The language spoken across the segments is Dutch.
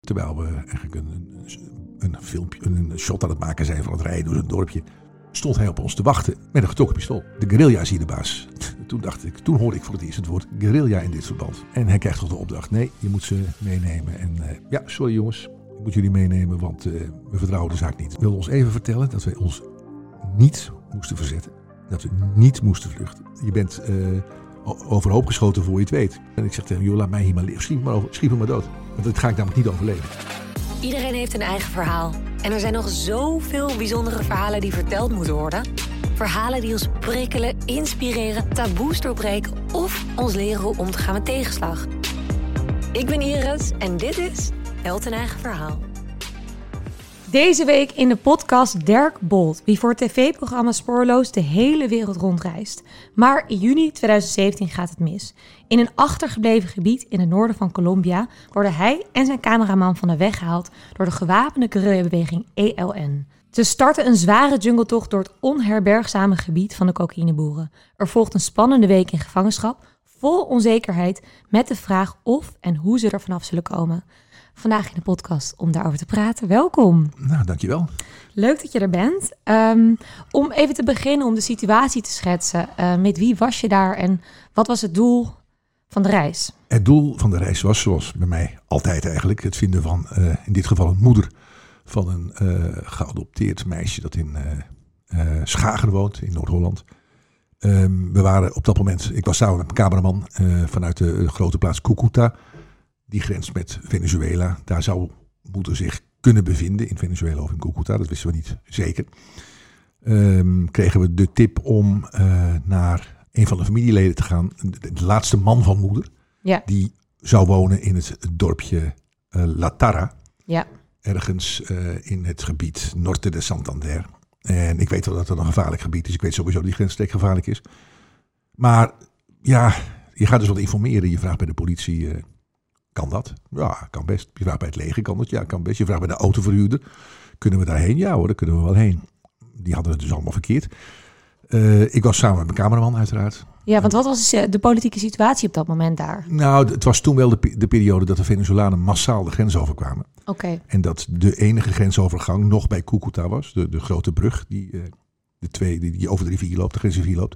terwijl we eigenlijk een filmpje, een shot aan het maken zijn van het rijden door een dorpje, stond hij op ons te wachten met een getrokken pistool. De guerrilla is hier de baas. Toen hoorde ik voor het eerst het woord guerrilla in dit verband. En hij krijgt toch de opdracht, nee, je moet ze meenemen. En sorry jongens, ik moet jullie meenemen, want we vertrouwen de zaak niet. We wilden ons even vertellen dat wij ons niet moesten verzetten. Dat we niet moesten vluchten. Je bent overhoop geschoten voor je het weet. En ik zeg tegen hem, joh, laat mij hier maar liggen. Schiet me maar dood. Want dat ga ik namelijk niet overleven. Iedereen heeft een eigen verhaal. En er zijn nog zoveel bijzondere verhalen die verteld moeten worden. Verhalen die ons prikkelen, inspireren, taboes doorbreken of ons leren hoe om te gaan met tegenslag. Ik ben Iris en dit is Held een eigen verhaal. Deze week in de podcast Dirk Bolt, wie voor het tv-programma Spoorloos de hele wereld rondreist. Maar in juni 2017 gaat het mis. In een achtergebleven gebied in het noorden van Colombia worden hij en zijn cameraman van de weg gehaald door de gewapende guerrillabeweging ELN. Ze starten een zware jungletocht door het onherbergzame gebied van de cocaïneboeren. Er volgt een spannende week in gevangenschap, vol onzekerheid, met de vraag of en hoe ze er vanaf zullen komen. Vandaag in de podcast om daarover te praten. Welkom. Nou, dankjewel. Leuk dat je er bent. Om even te beginnen, om de situatie te schetsen. Met wie was je daar en wat was het doel van de reis? Het doel van de reis was, zoals bij mij altijd eigenlijk, het vinden van, in dit geval een moeder van een geadopteerd meisje dat in Schagen woont, in Noord-Holland. We waren op dat moment, ik was samen met mijn cameraman vanuit de grote plaats Cúcuta. Die grenst met Venezuela. Daar zou moeder zich kunnen bevinden, in Venezuela of in Cúcuta. Dat wisten we niet zeker. Kregen we de tip om naar een van de familieleden te gaan. De laatste man van moeder. Ja. Die zou wonen in het dorpje La Tarra. Ja. Ergens in het gebied Norte de Santander. En ik weet wel dat dat een gevaarlijk gebied is. Ik weet sowieso dat die grensstreek gevaarlijk is. Maar ja, je gaat dus wat informeren. Je vraagt bij de politie... Kan dat? Ja, kan best. Je vraagt bij het leger, kan dat? Ja, kan best. Je vraagt bij de autoverhuurder. Kunnen we daarheen? Ja hoor, daar kunnen we wel heen. Die hadden het dus allemaal verkeerd. Ik was samen met mijn cameraman uiteraard. Ja, want wat was de politieke situatie op dat moment daar? Nou, het was toen wel de periode dat de Venezolanen massaal de grens overkwamen. Oké. En dat de enige grensovergang nog bij Cúcuta was. De grote brug die over de rivier loopt, de grensrivier loopt.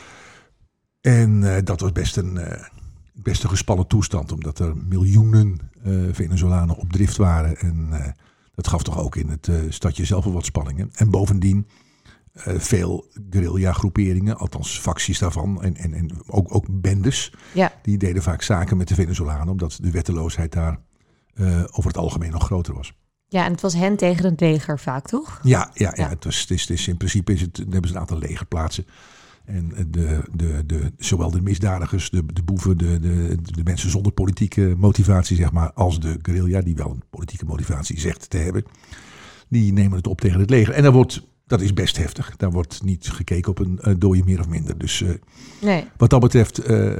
En dat was best een gespannen toestand, omdat er miljoenen Venezolanen op drift waren. En dat gaf toch ook in het stadje zelf wel wat spanningen. En bovendien veel guerrilla-groeperingen, althans facties daarvan. En ook bendes. Ja. Die deden vaak zaken met de Venezolanen, omdat de wetteloosheid daar over het algemeen nog groter was. Ja, en het was hen tegen het leger vaak, toch? Ja. Het is in principe hebben ze een aantal legerplaatsen. En zowel de misdadigers, de boeven, de mensen zonder politieke motivatie, zeg maar, als de guerrilla, die wel een politieke motivatie zegt te hebben, die nemen het op tegen het leger. En dat is best heftig. Daar wordt niet gekeken op een dooie meer of minder. Dus wat dat betreft,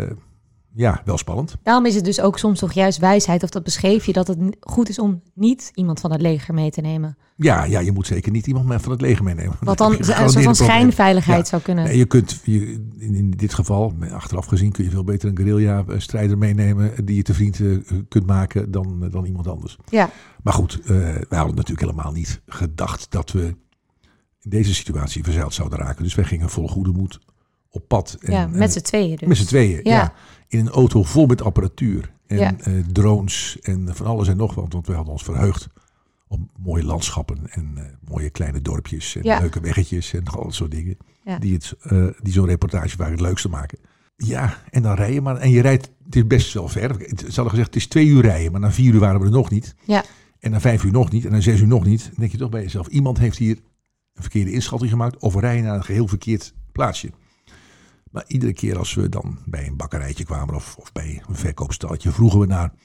wel spannend. Daarom is het dus ook soms toch juist wijsheid, of dat beschreef je, dat het goed is om niet iemand van het leger mee te nemen. Ja, je moet zeker niet iemand van het leger meenemen. Wat dan een soort van schijnveiligheid zou kunnen. Nee, je kunt in dit geval, achteraf gezien, kun je veel beter een guerrilla-strijder meenemen die je te vriend kunt maken dan iemand anders. Ja. Maar goed, wij hadden natuurlijk helemaal niet gedacht dat we in deze situatie verzeild zouden raken. Dus wij gingen vol goede moed op pad. En, met z'n tweeën dus. Met z'n tweeën, ja. In een auto vol met apparatuur en drones en van alles en nog wat. Want we hadden ons verheugd op mooie landschappen en mooie kleine dorpjes en leuke weggetjes en al dat soort dingen. Ja. Die zo'n reportage waren het leukste maken. Ja, en dan rij je maar. En je rijdt, het is best wel ver. Ze hadden gezegd, het is 2 uur rijden, maar na 4 uur waren we er nog niet. Ja. En na 5 uur nog niet en na 6 uur nog niet. Dan denk je toch bij jezelf, iemand heeft hier een verkeerde inschatting gemaakt of we rijden naar een geheel verkeerd plaatsje. Maar iedere keer als we dan bij een bakkerijtje kwamen of bij een verkoopstalletje, vroegen we naar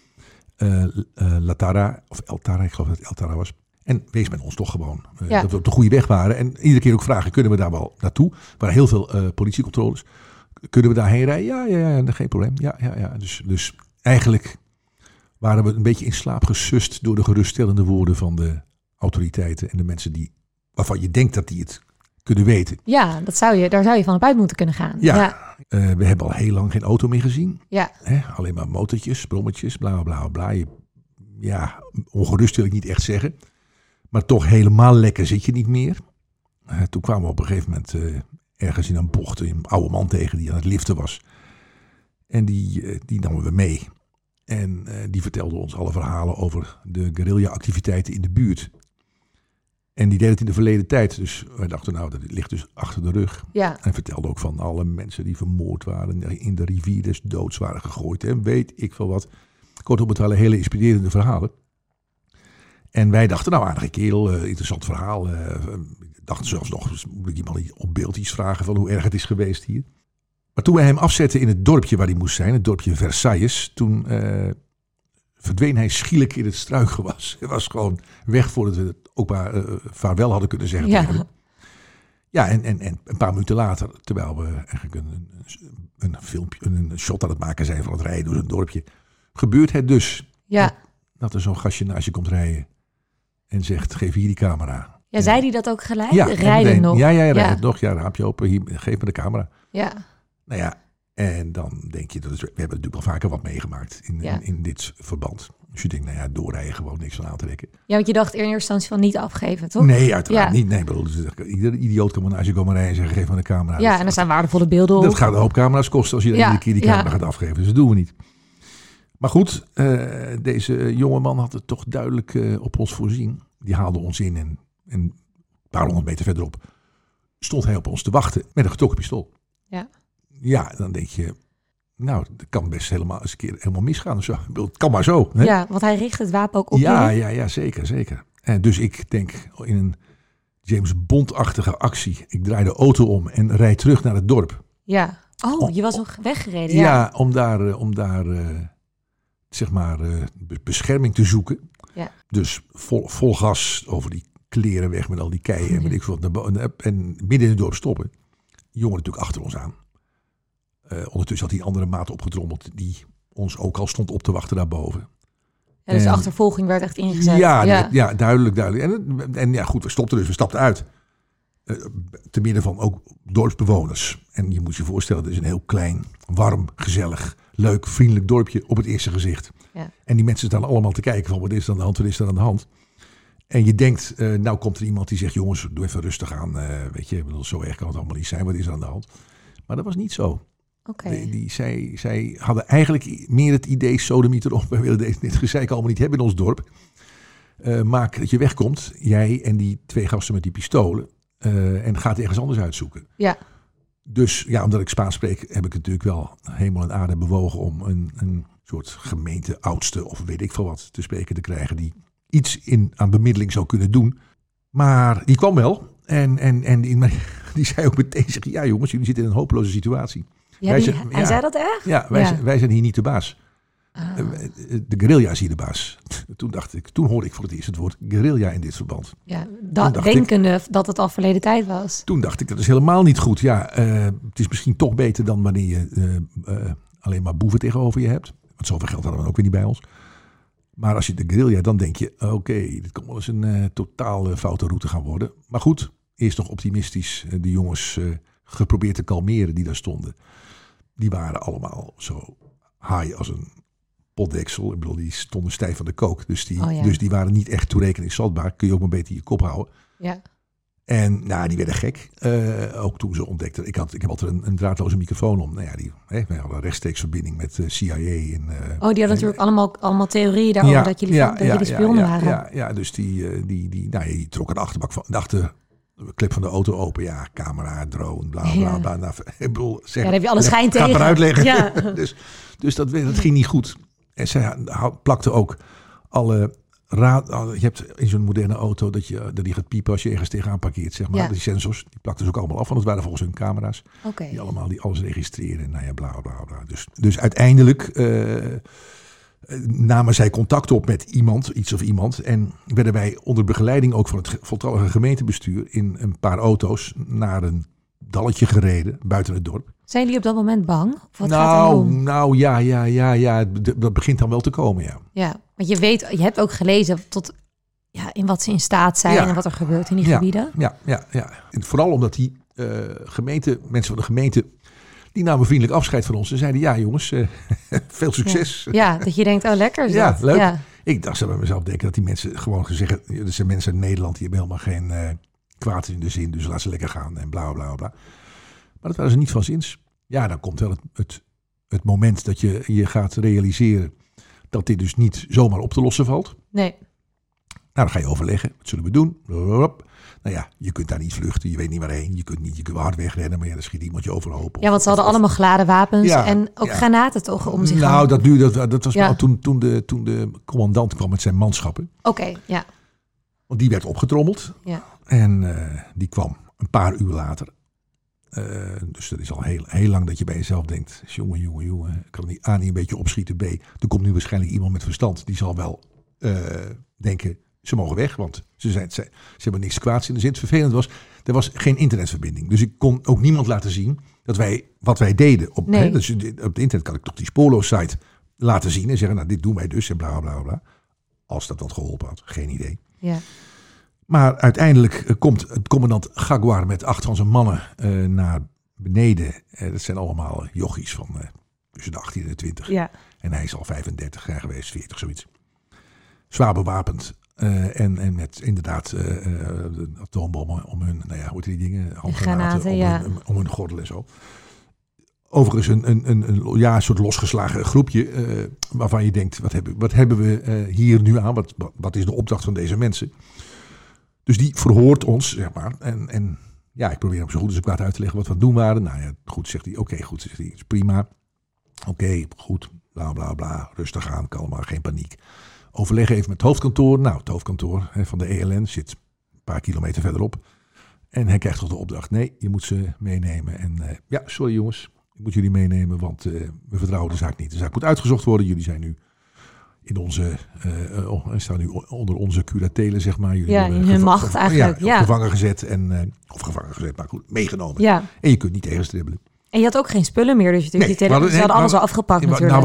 La Tarra of El Tarra, ik geloof dat het El Tarra was. En wees met ons toch gewoon dat we op de goede weg waren. En iedere keer ook vragen, kunnen we daar wel naartoe? Er waren heel veel politiecontroles. Kunnen we daarheen rijden? Ja, geen probleem. Ja. Dus eigenlijk waren we een beetje in slaap gesust door de geruststellende woorden van de autoriteiten en de mensen waarvan je denkt dat die het kunnen weten. Ja, daar zou je van op uit moeten kunnen gaan. Ja. We hebben al heel lang geen auto meer gezien. Ja. Alleen maar motortjes, brommetjes, bla bla bla. ongerust wil ik niet echt zeggen. Maar toch helemaal lekker zit je niet meer. Toen kwamen we op een gegeven moment ergens in een bocht een oude man tegen die aan het liften was. En die namen we mee. En die vertelde ons alle verhalen over de guerrilla-activiteiten in de buurt. En die deed het in de verleden tijd. Dus wij dachten, dat ligt dus achter de rug. Ja. En vertelde ook van alle mensen die vermoord waren, in de rivier des doods waren gegooid. En weet ik veel wat. Kortom, het waren hele inspirerende verhalen. En wij dachten, aardige kerel, interessant verhaal. Dachten zelfs nog, moet ik iemand op beeld iets vragen van hoe erg het is geweest hier. Maar toen wij hem afzetten in het dorpje waar hij moest zijn, het dorpje Versailles, toen verdween hij schielijk in het struikgewas. Hij was gewoon weg voordat we het ook maar vaarwel hadden kunnen zeggen. Ja. Ja, en een paar minuten later, terwijl we eigenlijk een filmpje, een shot aan het maken zijn van het rijden door een dorpje, gebeurt het dus. Ja. Dat er zo'n gastje naast je komt rijden en zegt, geef hier die camera. Ja, zei hij dat ook gelijk? Ja, rijden nog? Ja, rijden nog. Ja, raapje open, hier, geef me de camera. Ja. Nou ja, en dan denk je, we hebben natuurlijk al vaker wat meegemaakt in dit verband. Dus je denkt, doorrijden, gewoon niks van aantrekken. Ja, want je dacht in eerste instantie van niet afgeven, toch? Nee, uiteraard niet. Nee, bedoel, ieder idioot kan maar naast je komen rijden en zeggen, geef me de camera. Ja, en er staan waardevolle beelden op. Dat gaat een hoop camera's kosten als je iedere keer die camera gaat afgeven. Dus dat doen we niet. Maar goed, deze jongeman had het toch duidelijk op ons voorzien. Die haalde ons in en een paar honderd meter verderop stond hij op ons te wachten met een getrokken pistool. Ja. Ja, dan denk je, dat kan best helemaal eens een keer helemaal misgaan of zo. Het kan maar zo. Hè? Ja, want hij richt het wapen ook op je. Ja, zeker. En dus ik denk in een James Bond-achtige actie. Ik draai de auto om en rijd terug naar het dorp. Ja. Oh, je was nog weggereden. Ja, om daar zeg maar bescherming te zoeken. Ja. Dus vol gas over die kleren weg met al die keien en weet ik veel wat. En midden in het dorp stoppen. Jongen natuurlijk achter ons aan. Ondertussen had hij een andere maat opgetrommeld die ons ook al stond op te wachten daarboven. Ja, dus de achtervolging werd echt ingezet. Ja, duidelijk. En goed, we stopten dus, we stapten uit. Te midden van ook dorpsbewoners. En je moet je voorstellen, het is een heel klein, warm, gezellig, leuk, vriendelijk dorpje op het eerste gezicht. Ja. En die mensen staan allemaal te kijken van wat is er aan de hand, wat is er aan de hand. En je denkt, nou komt er iemand die zegt, jongens, doe even rustig aan. Weet je, zo erg kan het allemaal niet zijn, wat is er aan de hand? Maar dat was niet zo. Okay. Zij hadden eigenlijk meer het idee, sodemieter op, we willen dit gezeik allemaal niet hebben in ons dorp. Maak dat je wegkomt, jij en die twee gasten met die pistolen. En gaat ergens anders uitzoeken. Ja. Dus omdat ik Spaans spreek, heb ik natuurlijk wel hemel en aarde bewogen om een soort gemeente-oudste of weet ik veel wat te spreken te krijgen die iets aan bemiddeling zou kunnen doen. Maar die kwam wel en die zei ook meteen, ja jongens, jullie zitten in een hopeloze situatie. Ja, hij zei dat echt? Ja, wij zijn hier niet de baas. De guerrilla is hier de baas. Toen hoorde ik voor het eerst het woord guerrilla in dit verband. Ja, denkende dat het al verleden tijd was. Toen dacht ik, dat is helemaal niet goed. Ja, het is misschien toch beter dan wanneer je alleen maar boeven tegenover je hebt. Want zoveel geld hadden we ook weer niet bij ons. Maar als je de guerrilla, dan denk je, oké, dit kan wel eens een totaal foute route gaan worden. Maar goed, eerst nog optimistisch de jongens geprobeerd te kalmeren die daar stonden. Die waren allemaal zo high als een potdeksel. Ik bedoel, die stonden stijf van de kook. Dus die waren niet echt toerekeningsvatbaar. Kun je ook maar beter je kop houden. Ja. En die werden gek. Ook toen ze ontdekten. Ik heb altijd een draadloze microfoon om. Wij hadden een rechtstreeks verbinding met CIA. Die hadden natuurlijk allemaal theorieën daarover dat jullie spionnen waren. Ja, dus die trok de achterbak van de achterklep van de auto open. Ja, camera, drone, bla bla bla. Ik bedoel, dan heb je alle schijn tegen. Ga maar uitleggen. Ja. Dus dat ging niet goed. En zij plakte ook alle je hebt in zo'n moderne auto dat die gaat piepen als je ergens tegenaan parkeert, zeg maar. Ja. Die sensors, die plakten ze ook allemaal af, want het waren volgens hun camera's. Okay. Die alles registreren. Bla bla bla. Dus uiteindelijk namen zij contact op met iets of iemand. En werden wij onder begeleiding ook van het voltallige gemeentebestuur in een paar auto's naar een dalletje gereden buiten het dorp. Zijn jullie op dat moment bang? Of wat ja. Dat begint dan wel te komen, ja. Ja, want je hebt ook gelezen in wat ze in staat zijn en wat er gebeurt in die gebieden. Ja. En vooral omdat die mensen van de gemeente, die namen vriendelijk afscheid van ons. Ze zeiden, ja jongens, veel succes. Ja, dat je denkt, lekker is ja, dat. Leuk. Ik dacht zo bij mezelf denken dat die mensen gewoon gezegd... Er zijn mensen in Nederland die hebben helemaal geen kwaad in de zin. Dus laat ze lekker gaan en bla bla bla. Maar dat waren ze niet van zins. Ja, dan komt wel het moment dat je gaat realiseren... dat dit dus niet zomaar op te lossen valt. Nee. Nou, dan ga je overleggen. Wat zullen we doen? Blablabla. Nou ja, je kunt daar niet vluchten. Je weet niet waarheen. Je kunt wel hard wegrennen. Maar ja, dan schiet iemand je overhoop. Ja, want ze hadden allemaal geladen wapens. En ook granaten toch om zich heen. Nou, dat was wel toen de commandant kwam met zijn manschappen. Oké, ja. Want die werd opgetrommeld. Ja. En die kwam een paar uur later. Dus dat is al heel lang dat je bij jezelf denkt... jongen, ik kan niet een beetje opschieten. B, er komt nu waarschijnlijk iemand met verstand. Die zal wel denken, ze mogen weg. Want ze hebben niks kwaads in de zin. Het vervelend was, er was geen internetverbinding. Dus ik kon ook niemand laten zien wat wij deden. Dus op het internet kan ik toch die spoorloos-site laten zien. En zeggen, nou, dit doen wij dus. En bla, bla, bla. Als dat wat geholpen had. Geen idee. Ja. Maar uiteindelijk komt het commandant Gaguar met 8 van zijn mannen naar beneden. Dat zijn allemaal jochies van tussen de 18 en de 20. Ja. En hij is al 35 jaar geweest, 40, zoiets. Zwaar bewapend. En met inderdaad atoombommen om hun, hoe heet die dingen? Granaten, om hun gordel en zo. Overigens een soort losgeslagen groepje waarvan je denkt, wat hebben we hier nu aan? Wat is de opdracht van deze mensen? Dus die verhoort ons, zeg maar. En ik probeer hem zo goed als ik kwaad uit te leggen wat we aan het doen waren. Nou ja, goed, zegt hij. Oké, goed, zegt hij. Is prima. Oké, goed. Bla, bla, bla. Rustig aan, kalm, geen paniek. Overleg even met het hoofdkantoor. Nou, het hoofdkantoor van de ELN zit een paar kilometer verderop. En hij krijgt toch de opdracht. Nee, je moet ze meenemen. En sorry jongens. Ik moet jullie meenemen, want we vertrouwen de zaak niet. De zaak moet uitgezocht worden. Jullie zijn nu in onze, staan nu onder onze curatelen, zeg maar. Jullie in hun macht eigenlijk. Gevangen gezet of gevangen gezet, maar goed, meegenomen. Ja. En je kunt niet tegenstribbelen. En je had ook geen spullen meer, dus ze hadden alles al afgepakt natuurlijk.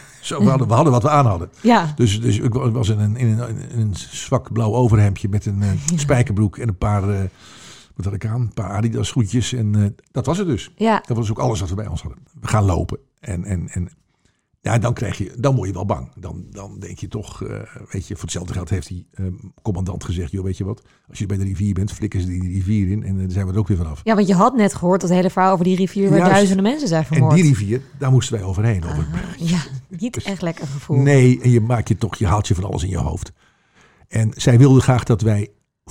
We hadden wat we aan hadden. Ja. Dus ik was in een zwak blauw overhemdje met een spijkerbroek en een paar, wat had ik aan? Een paar Adidas schoentjes. En dat was het dus. Ja. Dat was ook alles wat we bij ons hadden. We gaan lopen en ja, dan word je wel bang. Dan denk je toch, weet je, voor hetzelfde geld heeft die commandant gezegd, joh, weet je wat, als je bij de rivier bent, flikken ze die rivier in en dan zijn we er ook weer vanaf. Ja, want je had net gehoord dat hele verhaal over die rivier waar duizenden mensen zijn vermoord. En die rivier, daar moesten wij overheen. Niet echt lekker gevoel. Nee, en je haalt je van alles in je hoofd. En zij wilden graag dat wij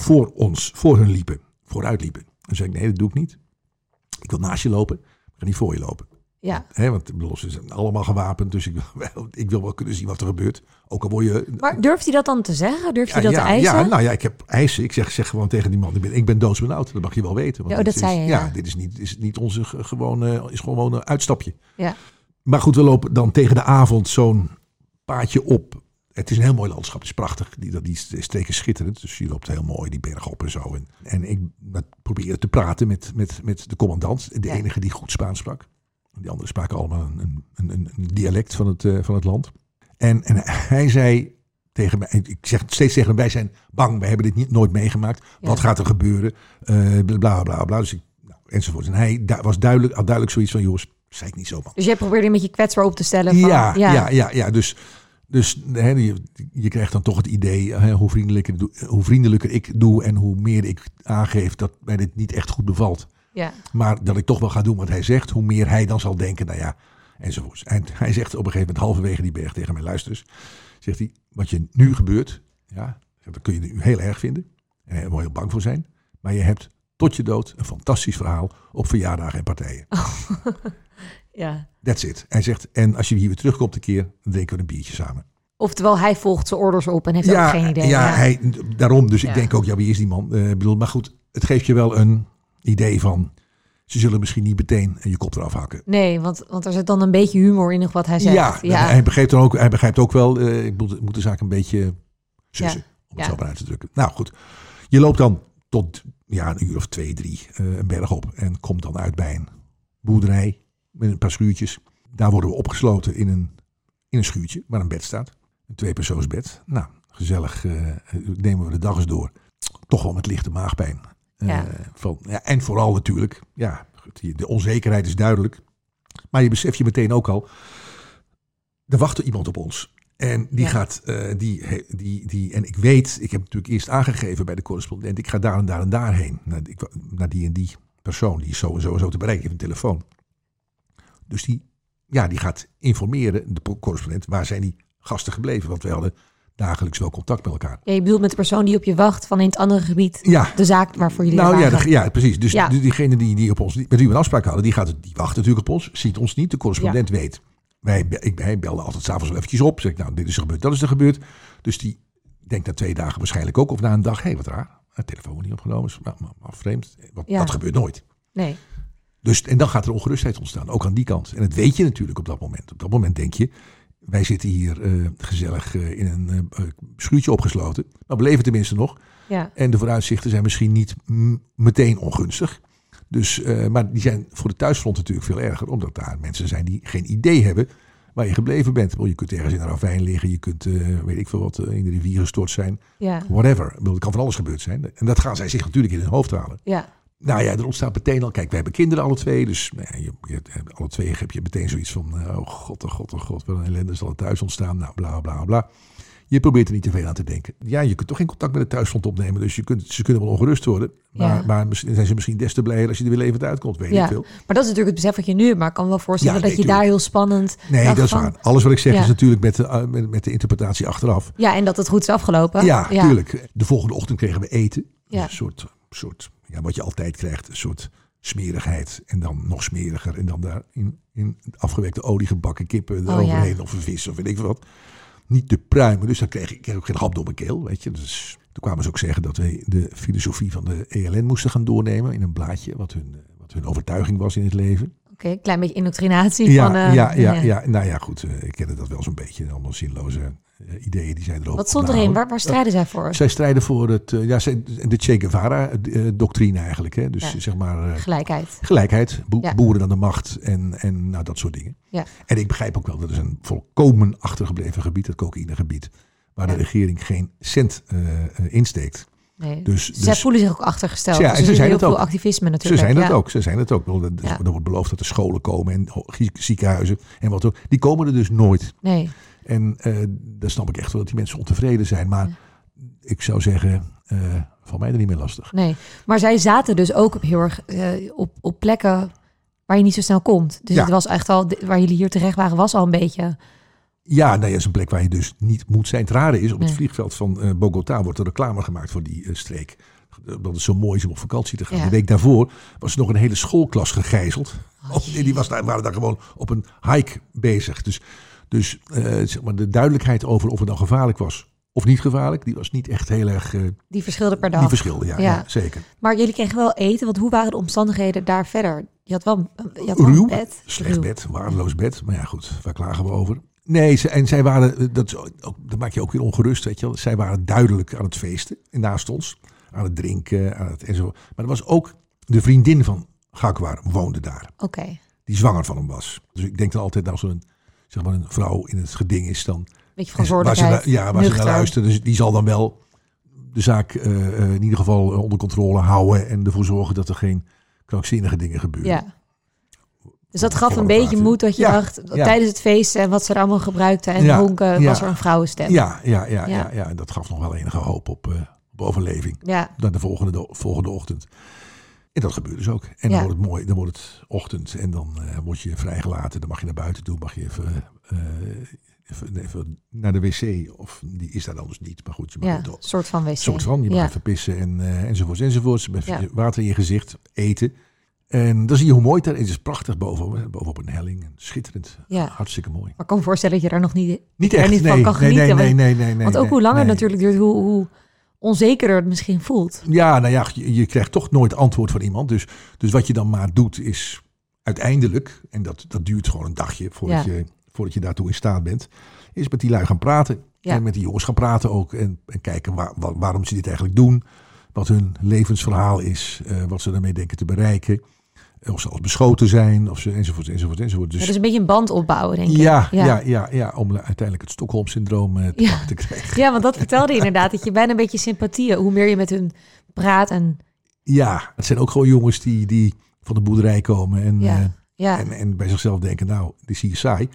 voor hun liepen, vooruit liepen. Dan zei ik, nee, dat doe ik niet. Ik wil naast je lopen, ik ga niet voor je lopen. Ja. Want ze zijn allemaal gewapend, dus ik wil wel kunnen zien wat er gebeurt. Ook al word je... Maar durft hij dat dan te zeggen? Durft hij dat te eisen? Ja, ik heb eisen. Ik zeg gewoon tegen die man, ik ben doodsbenauwd. Dat mag je wel weten. Want dat zei je. Ja, dit is niet onze gewone een uitstapje. Ja. Maar goed, we lopen dan tegen de avond zo'n paadje op. Het is een heel mooi landschap, het is prachtig. Die streek is schitterend, dus je loopt heel mooi die berg op en zo. En ik probeerde te praten met de commandant, de enige die goed Spaans sprak. Die anderen spraken allemaal een dialect van het land. En hij zei tegen mij, ik zeg steeds tegen hem, wij zijn bang, wij hebben dit nooit meegemaakt. Ja. Wat gaat er gebeuren? Bla bla bla. Dus enzovoort. En hij had duidelijk zoiets van, jongens, zei ik niet zomaar. Dus jij probeerde een beetje kwetsbaar op te stellen. Van, ja. Dus je krijgt dan toch het idee, hoe vriendelijker ik doe en hoe meer ik aangeef dat mij dit niet echt goed bevalt. Ja. Maar dat ik toch wel ga doen wat hij zegt, hoe meer hij dan zal denken, enzovoorts. En hij zegt op een gegeven moment halverwege die berg tegen mij, luister eens, zegt hij, wat je nu gebeurt, dat kun je nu heel erg vinden en daar word je heel bang voor zijn, maar je hebt tot je dood een fantastisch verhaal op verjaardagen en partijen. Ja. That's it. Hij zegt, en als je hier weer terugkomt een keer, dan drinken we een biertje samen. Oftewel, hij volgt zijn orders op en heeft ook geen idee. Ja, daarom. Dus ik denk ook, wie is die man? Maar goed, het geeft je wel een idee van, ze zullen misschien niet meteen je kop eraf hakken. Nee, want er zit dan een beetje humor in wat hij zegt. Ja. Hij begrijpt ook wel, ik moet de zaak een beetje sussen, om het zo maar uit te drukken. Nou goed, je loopt dan tot een uur of 2, 3 een berg op en komt dan uit bij een boerderij met een paar schuurtjes. Daar worden we opgesloten in een schuurtje waar een bed staat. Een 2-persoonsbed. Nou, gezellig nemen we de dag eens door. Toch wel met lichte maagpijn. En vooral natuurlijk, de onzekerheid is duidelijk. Maar je beseft je meteen ook al, er wachtte iemand op ons. En die gaat, en ik weet, ik heb natuurlijk eerst aangegeven bij de correspondent, ik ga daar en daar en daarheen. Naar die en die persoon, die is zo te bereiken, heeft een telefoon. Dus die gaat informeren, de correspondent, waar zijn die gasten gebleven? Want wij hadden dagelijks wel contact met elkaar. Ja, je bedoelt met de persoon die op je wacht van in het andere gebied. Ja. De zaak waarvoor jullie waren. Ja, precies. Dus diegene die op ons, met wie we een afspraak hadden, die wacht natuurlijk op ons, ziet ons niet. De correspondent weet. Hij belde altijd 's avonds wel eventjes op. Zeg ik, dit is er gebeurd, dat is er gebeurd. Dus die denkt na 2 dagen waarschijnlijk ook, of na een dag, wat raar. De telefoon wordt niet opgenomen, is maar vreemd. Want dat gebeurt nooit. Nee. Dus, en dan gaat er ongerustheid ontstaan, ook aan die kant. En dat weet je natuurlijk op dat moment. Op dat moment denk je, wij zitten hier gezellig in een schuurtje opgesloten. Maar we leven tenminste nog. Ja. En de vooruitzichten zijn misschien niet meteen ongunstig. Dus, maar die zijn voor de thuisfront natuurlijk veel erger. Omdat daar mensen zijn die geen idee hebben waar je gebleven bent. Je kunt ergens in een ravijn liggen. Je kunt, weet ik veel wat, in de rivier gestort zijn. Ja. Whatever. Het kan van alles gebeurd zijn. En dat gaan zij zich natuurlijk in hun hoofd halen. Ja. Nou ja, er ontstaat meteen al. Kijk, wij hebben kinderen alle twee. Dus alle twee heb je meteen zoiets van, oh god, wat een ellende zal er thuis ontstaan. Nou, bla, bla, bla. Je probeert er niet te veel aan te denken. Ja, je kunt toch geen contact met de thuisfront opnemen. Dus ze kunnen wel ongerust worden. Maar zijn ze misschien des te blijer als je er weer levend uitkomt. Weet ik veel. Maar dat is natuurlijk het besef wat je nu hebt. Maar ik kan me wel voorstellen dat je daar heel spannend... Nee, dat is waar. Alles wat ik zeg is natuurlijk met de interpretatie achteraf. Ja, en dat het goed is afgelopen. Ja, tuurlijk. De volgende ochtend kregen we eten. Ja. Een soort wat je altijd krijgt. Een soort smerigheid. En dan nog smeriger. En dan daar in afgewekte olie gebakken kippen eroverheen. Of een vis of weet ik veel wat. Niet te pruimen, dus dan kreeg ik ook geen hap door mijn keel, weet je. Dus toen kwamen ze ook zeggen dat we de filosofie van de ELN moesten gaan doornemen in een blaadje, wat hun overtuiging was in het leven. Oké, klein beetje indoctrinatie. Ja, nou ja, goed, ik kende dat wel zo'n beetje, allemaal zinloze ideeën die zij erover. Wat stond erin? Waar strijden zij voor? Zij strijden voor de Che Guevara-doctrine eigenlijk. Hè? Dus zeg maar... Gelijkheid, boeren aan de macht en nou, dat soort dingen. Ja. En ik begrijp ook wel, dat is een volkomen achtergebleven gebied, het cocaïnegebied, waar de regering geen cent insteekt. Nee. Dus zij voelen zich ook achtergesteld. Ja, dus ze zijn heel veel activisme natuurlijk. Ze zijn het ook. Er wordt beloofd dat er scholen komen en ziekenhuizen en wat ook. Die komen er dus nooit. Nee. En dan snap ik echt wel dat die mensen ontevreden zijn. Maar ik zou zeggen, van mij er niet meer lastig. Nee, maar zij zaten dus ook heel erg op plekken waar je niet zo snel komt. Dus het was echt al, waar jullie hier terecht waren, was al een beetje... Ja, dat is een plek waar je dus niet moet zijn. Het rare is, op het vliegveld van Bogota wordt er reclame gemaakt voor die streek. Dat het zo mooi is om op vakantie te gaan. Ja. De week daarvoor was er nog een hele schoolklas gegijzeld. Die waren daar gewoon op een hike bezig. Dus zeg maar de duidelijkheid over of het dan gevaarlijk was of niet gevaarlijk, die was niet echt heel erg... die verschilde per dag. Die verschilde, ja, zeker. Maar jullie kregen wel eten, want hoe waren de omstandigheden daar verder? Je had wel ruw, een bed. Slecht bed, waardeloos bed. Maar ja, goed, waar klagen we over? Nee, en zij waren, dat maak je ook weer ongerust, weet je wel. Zij waren duidelijk aan het feesten naast ons, aan het drinken, en zo. Maar er was ook de vriendin van Jaguar woonde daar. Oké. Die zwanger van hem was. Dus ik denk dan altijd, als een vrouw in het geding is, dan... Beetje verantwoordelijkheid. Waar ze naar luisteren. Dus die zal dan wel de zaak in ieder geval onder controle houden en ervoor zorgen dat er geen krankzinnige dingen gebeuren. Ja. Dus dat gaf een beetje moed dat je dacht, tijdens het feest en wat ze er allemaal gebruikten en dronken, was er een vrouwenstem. Ja, en dat gaf nog wel enige hoop op overleving. Ja. Dan de volgende ochtend. En dat gebeurt dus ook. En dan wordt het mooi, dan wordt het ochtend en dan word je vrijgelaten. Dan mag je naar buiten toe, mag je even naar de wc. Of die is daar dan dus niet. Maar goed, je mag een soort van wc. Je mag even pissen enzovoorts. Even water in je gezicht, eten. En dan zie je hoe mooi het daar is. Het is prachtig bovenop een helling. Schitterend. Ja. Hartstikke mooi. Maar ik kan me voorstellen dat je daar nog niet echt van kan genieten. Nee. Want ook hoe langer het natuurlijk duurt, hoe onzekerder het misschien voelt. Ja, nou ja, je krijgt toch nooit antwoord van iemand. Dus wat je dan maar doet is uiteindelijk, en dat duurt gewoon een dagje voordat je daartoe in staat bent, is met die lui gaan praten. Ja. En met die jongens gaan praten ook. En kijken waarom ze dit eigenlijk doen. Wat hun levensverhaal is. Wat ze daarmee denken te bereiken. Of ze al beschoten zijn. Enzovoort. Dus een beetje een band opbouwen, denk ik. Ja, om uiteindelijk het Stockholm-syndroom te pakken te krijgen. Ja, want dat vertelde je inderdaad. Dat je bijna een beetje sympathie, hoe meer je met hun praat. Ja, het zijn ook gewoon jongens die van de boerderij komen. En bij zichzelf denken, nou, die zie je saai.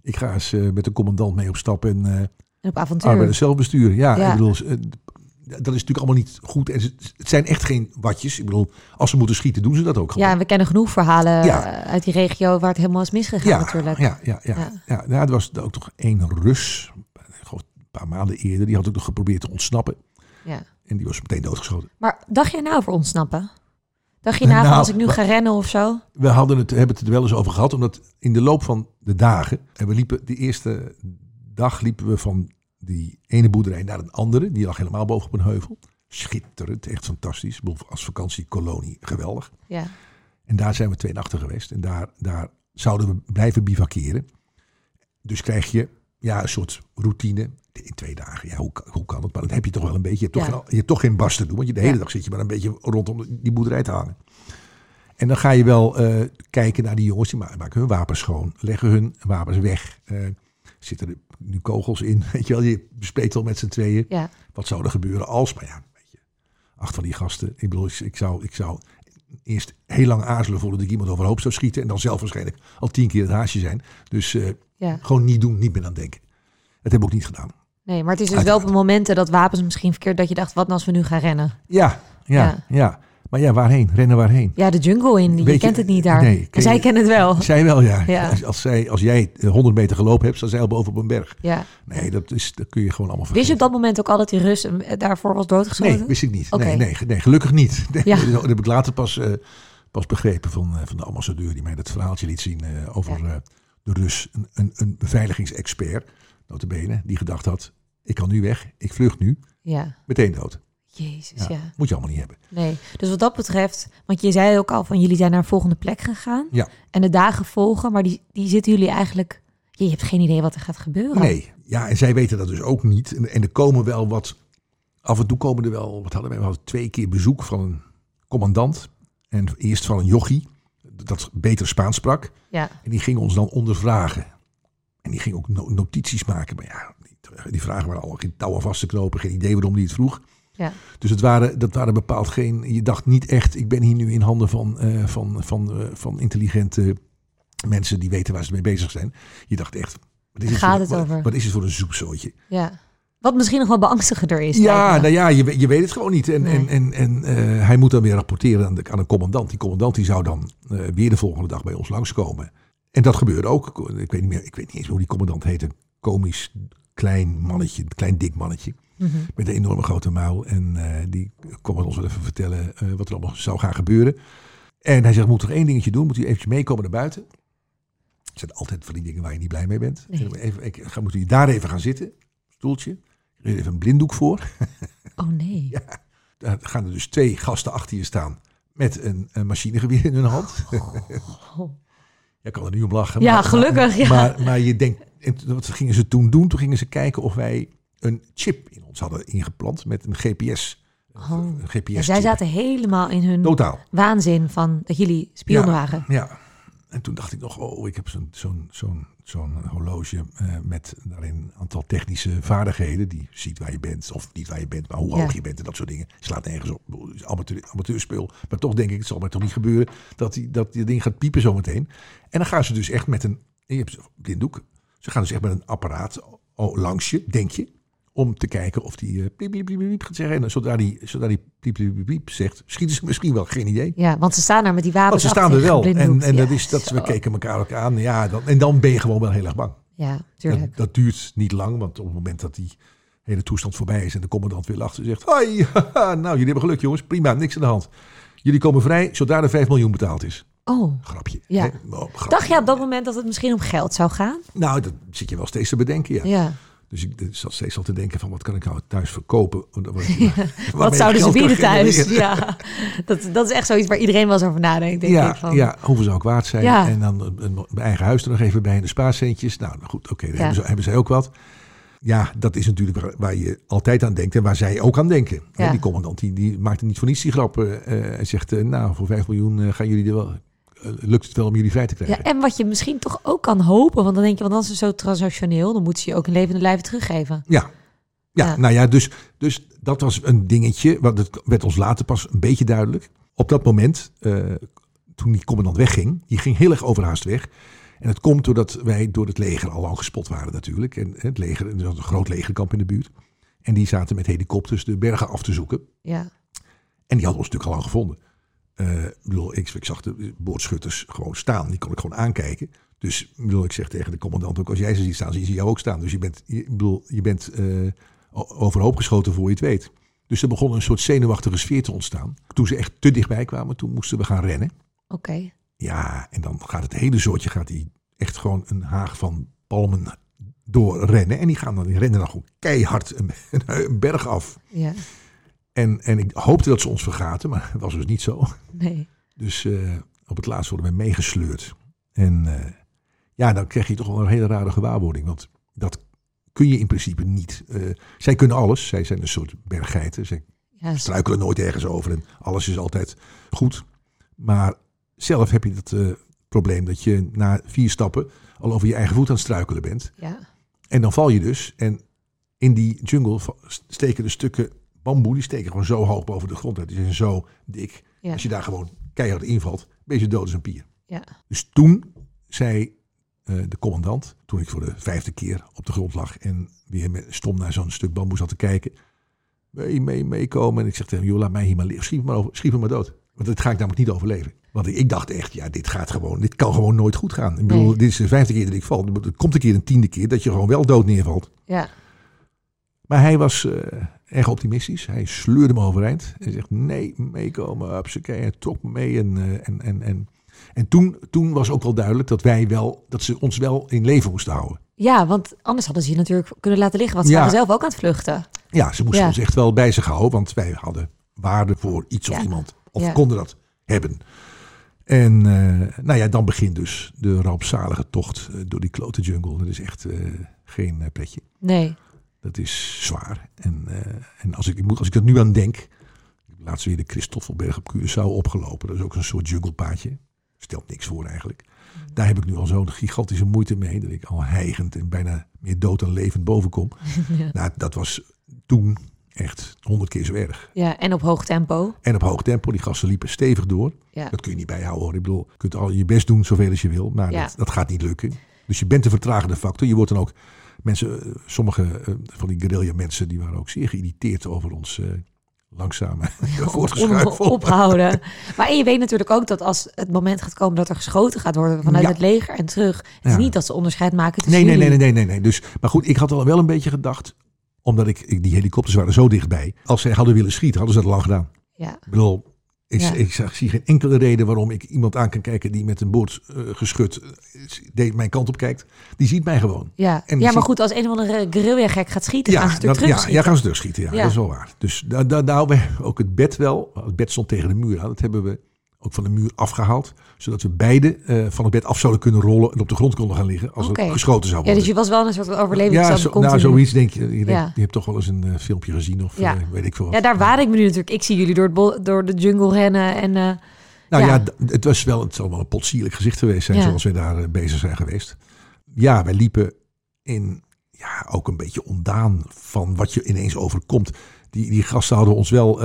Ik ga eens met de commandant mee op stap en op avontuur. Arbeiders zelfbestuur. Ja. Ik bedoel, dat is natuurlijk allemaal niet goed. En het zijn echt geen watjes. Ik bedoel, als ze moeten schieten, doen ze dat ook gewoon. Ja, en we kennen genoeg verhalen uit die regio waar het helemaal is misgegaan natuurlijk. Ja, er was ook toch 1 Rus, een paar maanden eerder, die had ook nog geprobeerd te ontsnappen. Ja. En die was meteen doodgeschoten. Maar dacht je nou over ontsnappen? Dacht je van als ik nu ga rennen of zo? We hebben het er wel eens over gehad, omdat in de loop van de dagen, en we liepen de eerste dag van die ene boerderij naar een andere. Die lag helemaal boven op een heuvel. Schitterend, echt fantastisch. Als vakantiekolonie, geweldig. Ja. En daar zijn we 2 nachten geweest. En daar zouden we blijven bivakeren. Dus krijg je een soort routine in 2 dagen. Ja, hoe kan het? Maar dat heb je toch wel een beetje. Je hebt toch geen barst te doen. Want de hele dag zit je maar een beetje rondom die boerderij te hangen. En dan ga je wel kijken naar die jongens. Die maken hun wapens schoon. Leggen hun wapens weg. Zitten er nu kogels in? Weet je wel, je bespreekt wel met z'n tweeën. Ja. Wat zou er gebeuren als? Maar weet je, 8 van die gasten. Ik bedoel, ik zou eerst heel lang aarzelen voordat ik iemand overhoop zou schieten. En dan zelf waarschijnlijk al 10 keer het haasje zijn. Dus gewoon niet doen, niet meer aan denken. Dat hebben we ook niet gedaan. Nee, maar het is dus wel op momenten dat wapens misschien verkeerd dat je dacht, wat nou als we nu gaan rennen? Ja. Maar waarheen? Rennen waarheen? Ja, de jungle in. Je kent het niet daar. Nee, en zij kennen het wel. Zij wel, ja. Als jij 100 meter gelopen hebt, staan zij al boven op een berg. Ja. Nee, dat kun je gewoon allemaal vergeten. Wist je op dat moment ook al dat die Rus daarvoor was doodgeschoten? Nee, wist ik niet. Okay. Nee, gelukkig niet. Nee, dat heb ik later pas begrepen van de ambassadeur die mij dat verhaaltje liet zien over de Rus. Een beveiligingsexpert, nota bene, die gedacht had, ik kan nu weg, ik vlucht nu, meteen dood. Jezus, Moet je allemaal niet hebben. Nee, dus wat dat betreft, want je zei ook al van jullie zijn naar een volgende plek gegaan. Ja. En de dagen volgen, maar die zitten jullie eigenlijk, je hebt geen idee wat er gaat gebeuren. Nee, en zij weten dat dus ook niet. En er komen wel af en toe komen er wel, we hadden 2 keer bezoek van een commandant. En eerst van een jochie, dat beter Spaans sprak. Ja. En die ging ons dan ondervragen. En die ging ook notities maken. Maar die vragen waren al geen touwen vast te knopen, geen idee waarom die het vroeg. Ja. Dus dat waren bepaald geen. Je dacht niet echt, ik ben hier nu in handen van intelligente mensen die weten waar ze mee bezig zijn. Je dacht echt, wat is het voor een zoepzootje? Ja. Wat misschien nog wel beangstigender is. Je weet het gewoon niet. En hij moet dan weer rapporteren aan een commandant. Die commandant die zou dan weer de volgende dag bij ons langskomen. En dat gebeurde ook. Ik weet niet eens hoe die commandant heette. Een komisch klein mannetje, een klein dik mannetje. Mm-hmm. Met een enorme grote muil. En die kon ons wel even vertellen wat er allemaal zou gaan gebeuren. En hij zegt, moet toch 1 dingetje doen? Moet u eventjes meekomen naar buiten? Het zijn altijd van die dingen waar je niet blij mee bent. Nee. Moet u daar even gaan zitten. Stoeltje. Er is even een blinddoek voor. Oh nee. Ja, daar gaan er dus 2 gasten achter je staan. Met een machinegeweer in hun hand. Oh. Jij kan er nu om lachen. Ja, gelukkig. Maar je denkt, wat gingen ze toen doen? Toen gingen ze kijken of wij een chip in ons hadden ingeplant met een GPS. Een GPS zij zaten helemaal in hun waanzin van dat jullie spionnen waren. Ja. En toen dacht ik nog, ik heb zo'n horloge met daarin een aantal technische vaardigheden. Die ziet waar je bent, of niet waar je bent, maar hoe hoog je bent en dat soort dingen. Slaat nergens op. Amateurspul. Maar toch denk ik, het zal maar toch niet gebeuren dat die ding gaat piepen zometeen. En dan gaan ze dus echt met je hebt een blinddoek. Ze gaan dus echt met een apparaat langs je, denk je. Om te kijken of die piep, piep, piep, piep gaat zeggen. En zodra die piep, piep, piep, piep zegt, schieten ze misschien wel, geen idee. Ja, want ze staan daar met die wapens. Ze staan er wel. En we keken elkaar ook aan. Ja, en dan ben je gewoon wel heel erg bang. Ja, tuurlijk. Dat duurt niet lang, want op het moment dat die hele toestand voorbij is en de commandant weer lacht en zegt, hoi, nou, jullie hebben geluk jongens, prima, niks aan de hand. Jullie komen vrij zodra er 5 miljoen betaald is. Oh. Grapje. Ja. Grapje. Dacht je op dat moment dat het misschien om geld zou gaan? Nou, dat zit je wel steeds te bedenken, ja. Dus ik zat steeds al te denken van wat kan ik nou thuis verkopen? Wat zouden ze bieden thuis? Ja, dat is echt zoiets waar iedereen wel eens over nadenkt. Denk ik van. Ja, hoeveel zou ik waard zijn? Ja. En dan mijn eigen huis er nog even bij in de spaarcentjes. Nou goed, oké, hebben zij ook wat. Ja, dat is natuurlijk waar je altijd aan denkt en waar zij ook aan denken. Ja. Die commandant die maakt er niet voor niets die grap. Hij zegt, nou voor 5 miljoen gaan jullie er wel... lukt het wel om jullie vrij te krijgen. Ja, en wat je misschien toch ook kan hopen, want dan denk je, want dan is het zo transactioneel, dan moet ze je ook een levende lijven teruggeven. Ja. Nou ja, dus dat was een dingetje, want het werd ons later pas een beetje duidelijk. Op dat moment, toen die commandant wegging, die ging heel erg overhaast weg. En het komt doordat wij door het leger al lang gespot waren natuurlijk. En het leger, er was een groot legerkamp in de buurt. En die zaten met helikopters de bergen af te zoeken. Ja. En die hadden ons natuurlijk al lang gevonden. Ik zag de boordschutters gewoon staan. Die kon ik gewoon aankijken. Dus ik zeg tegen de commandant ook, als jij ze ziet staan, zie je jou ook staan. Dus je bent overhoop geschoten voor je het weet. Dus er begon een soort zenuwachtige sfeer te ontstaan. Toen ze echt te dichtbij kwamen, toen moesten we gaan rennen. Oké. Ja, en dan gaat het hele soortje echt gewoon een haag van palmen doorrennen. En die rennen dan gewoon keihard een berg af. Ja. En ik hoopte dat ze ons vergaten, maar dat was dus niet zo. Nee. Dus op het laatst worden we meegesleurd. En dan krijg je toch wel een hele rare gewaarwording. Want dat kun je in principe niet. Zij kunnen alles. Zij zijn een soort berggeiten. Zij struikelen nooit ergens over. En alles is altijd goed. Maar zelf heb je het probleem dat je na 4 stappen al over je eigen voet aan het struikelen bent. Ja. En dan val je dus. En in die jungle steken de stukken bamboe. Die steken gewoon zo hoog boven de grond uit. Die zijn zo dik. Ja. Als je daar gewoon keihard invalt, ben je dood als een pier. Ja. Dus toen zei de commandant, toen ik voor de 5e keer op de grond lag en weer stom naar zo'n stuk bamboe zat te kijken. Meekomen. En ik zeg tegen hem, joh, laat mij hier maar liggen. Schiet me maar dood. Want dat ga ik namelijk niet overleven. Want ik dacht echt, dit kan gewoon nooit goed gaan. Ik bedoel, dit is de 5e keer dat ik val. Er komt een keer een 10e keer dat je gewoon wel dood neervalt. Ja. Maar hij was erg optimistisch. Hij sleurde me overeind. Hij zegt, nee, meekomen. Hij trok me mee. En toen was ook wel duidelijk dat ze ons wel in leven moesten houden. Ja, want anders hadden ze je natuurlijk kunnen laten liggen. Want ze waren zelf ook aan het vluchten. Ja, ze moesten ons echt wel bij zich houden. Want wij hadden waarde voor iets of iemand. Of konden dat hebben. En dan begint dus de rampzalige tocht door die klote jungle. Dat is echt geen pretje. Nee. Dat is zwaar. En als ik er nu aan denk. Ik heb laatst weer de Christoffelberg op Curaçao opgelopen. Dat is ook een soort junglepaadje. Stelt niks voor eigenlijk. Daar heb ik nu al zo'n gigantische moeite mee. Dat ik al hijgend en bijna meer dood dan levend boven kom. Ja. Nou, dat was toen echt 100 keer zo erg. Ja, en op hoog tempo. Die gasten liepen stevig door. Ja. Dat kun je niet bijhouden hoor. Ik bedoel, je kunt al je best doen zoveel als je wil. Maar dat gaat niet lukken. Dus je bent de vertragende factor. Je wordt dan ook sommige van die guerrilla mensen, die waren ook zeer geïrriteerd over ons langzame voortgeschuifel. Ophouden. Maar je weet natuurlijk ook dat als het moment gaat komen dat er geschoten gaat worden vanuit het leger en terug. Het is niet dat ze onderscheid maken tussen Nee. Dus, maar goed, ik had al wel een beetje gedacht, omdat die helikopters waren zo dichtbij. Als zij hadden willen schieten, hadden ze dat lang gedaan. Ja. Ik bedoel, ik zie geen enkele reden waarom ik iemand aan kan kijken die met een boordgeschut mijn kant op kijkt. Die ziet mij gewoon. Ja, maar goed, als een of andere guerrilla-gek gaat schieten, gaan ze terugschieten. Ja, gaan ze terugschieten. Ja, dat is wel waar. Dus daar hebben we ook het bed wel. Het bed stond tegen de muur aan. Dat hebben we ook van de muur afgehaald. Zodat we beide van het bed af zouden kunnen rollen en op de grond konden gaan liggen als er geschoten zou worden. Ja, dus je was wel een soort overlevingsstand. Zoiets denk je. Je hebt toch wel eens een filmpje gezien of weet ik veel wat. Ja, daar waar ik me nu natuurlijk. Ik zie jullie door de jungle rennen. En, het zal wel een potsierlijk gezicht geweest zijn zoals wij daar bezig zijn geweest. Ja, wij liepen in ook een beetje ondaan van wat je ineens overkomt. Die gasten hadden ons wel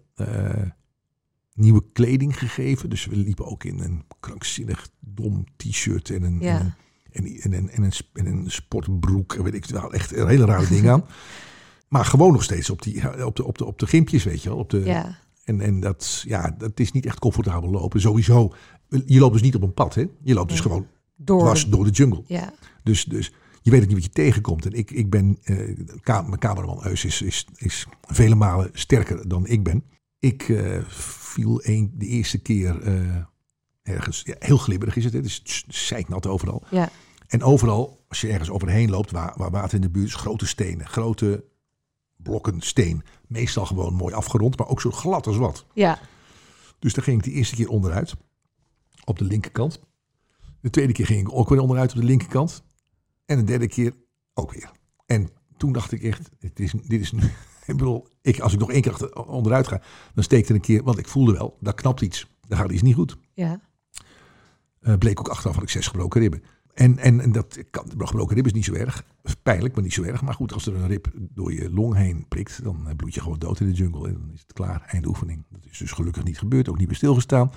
nieuwe kleding gegeven. Dus we liepen ook in een krankzinnig dom t-shirt en een sportbroek. Weet ik wel, echt een hele rare ding aan. Maar gewoon nog steeds op de gimpjes, weet je wel. En dat is niet echt comfortabel lopen. Sowieso, je loopt dus niet op een pad, hè. Je loopt dus gewoon dwars door de jungle. Ja. Dus je weet ook niet wat je tegenkomt. En ik ben, mijn cameraman Eus is vele malen sterker dan ik ben. Ik viel de eerste keer ergens, heel glibberig is het. Het is zeiknat overal. Ja. En overal, als je ergens overheen loopt, waar water in de buurt is, grote stenen, grote blokken steen. Meestal gewoon mooi afgerond, maar ook zo glad als wat. Ja. Dus daar ging ik de eerste keer onderuit, op de linkerkant. De tweede keer ging ik ook weer onderuit op de linkerkant. En de derde keer ook weer. En toen dacht ik echt, dit is nu... Ik bedoel, als ik nog 1 keer onderuit ga, dan steekt er een keer... Want ik voelde wel, daar knapt iets. Daar gaat iets niet goed. Ja. Bleek ook achteraf had ik 6 gebroken ribben. En dat gebroken rib is niet zo erg. Pijnlijk, maar niet zo erg. Maar goed, als er een rib door je long heen prikt, dan bloed je gewoon dood in de jungle. En dan is het klaar, einde oefening. Dat is dus gelukkig niet gebeurd, ook niet meer stilgestaan.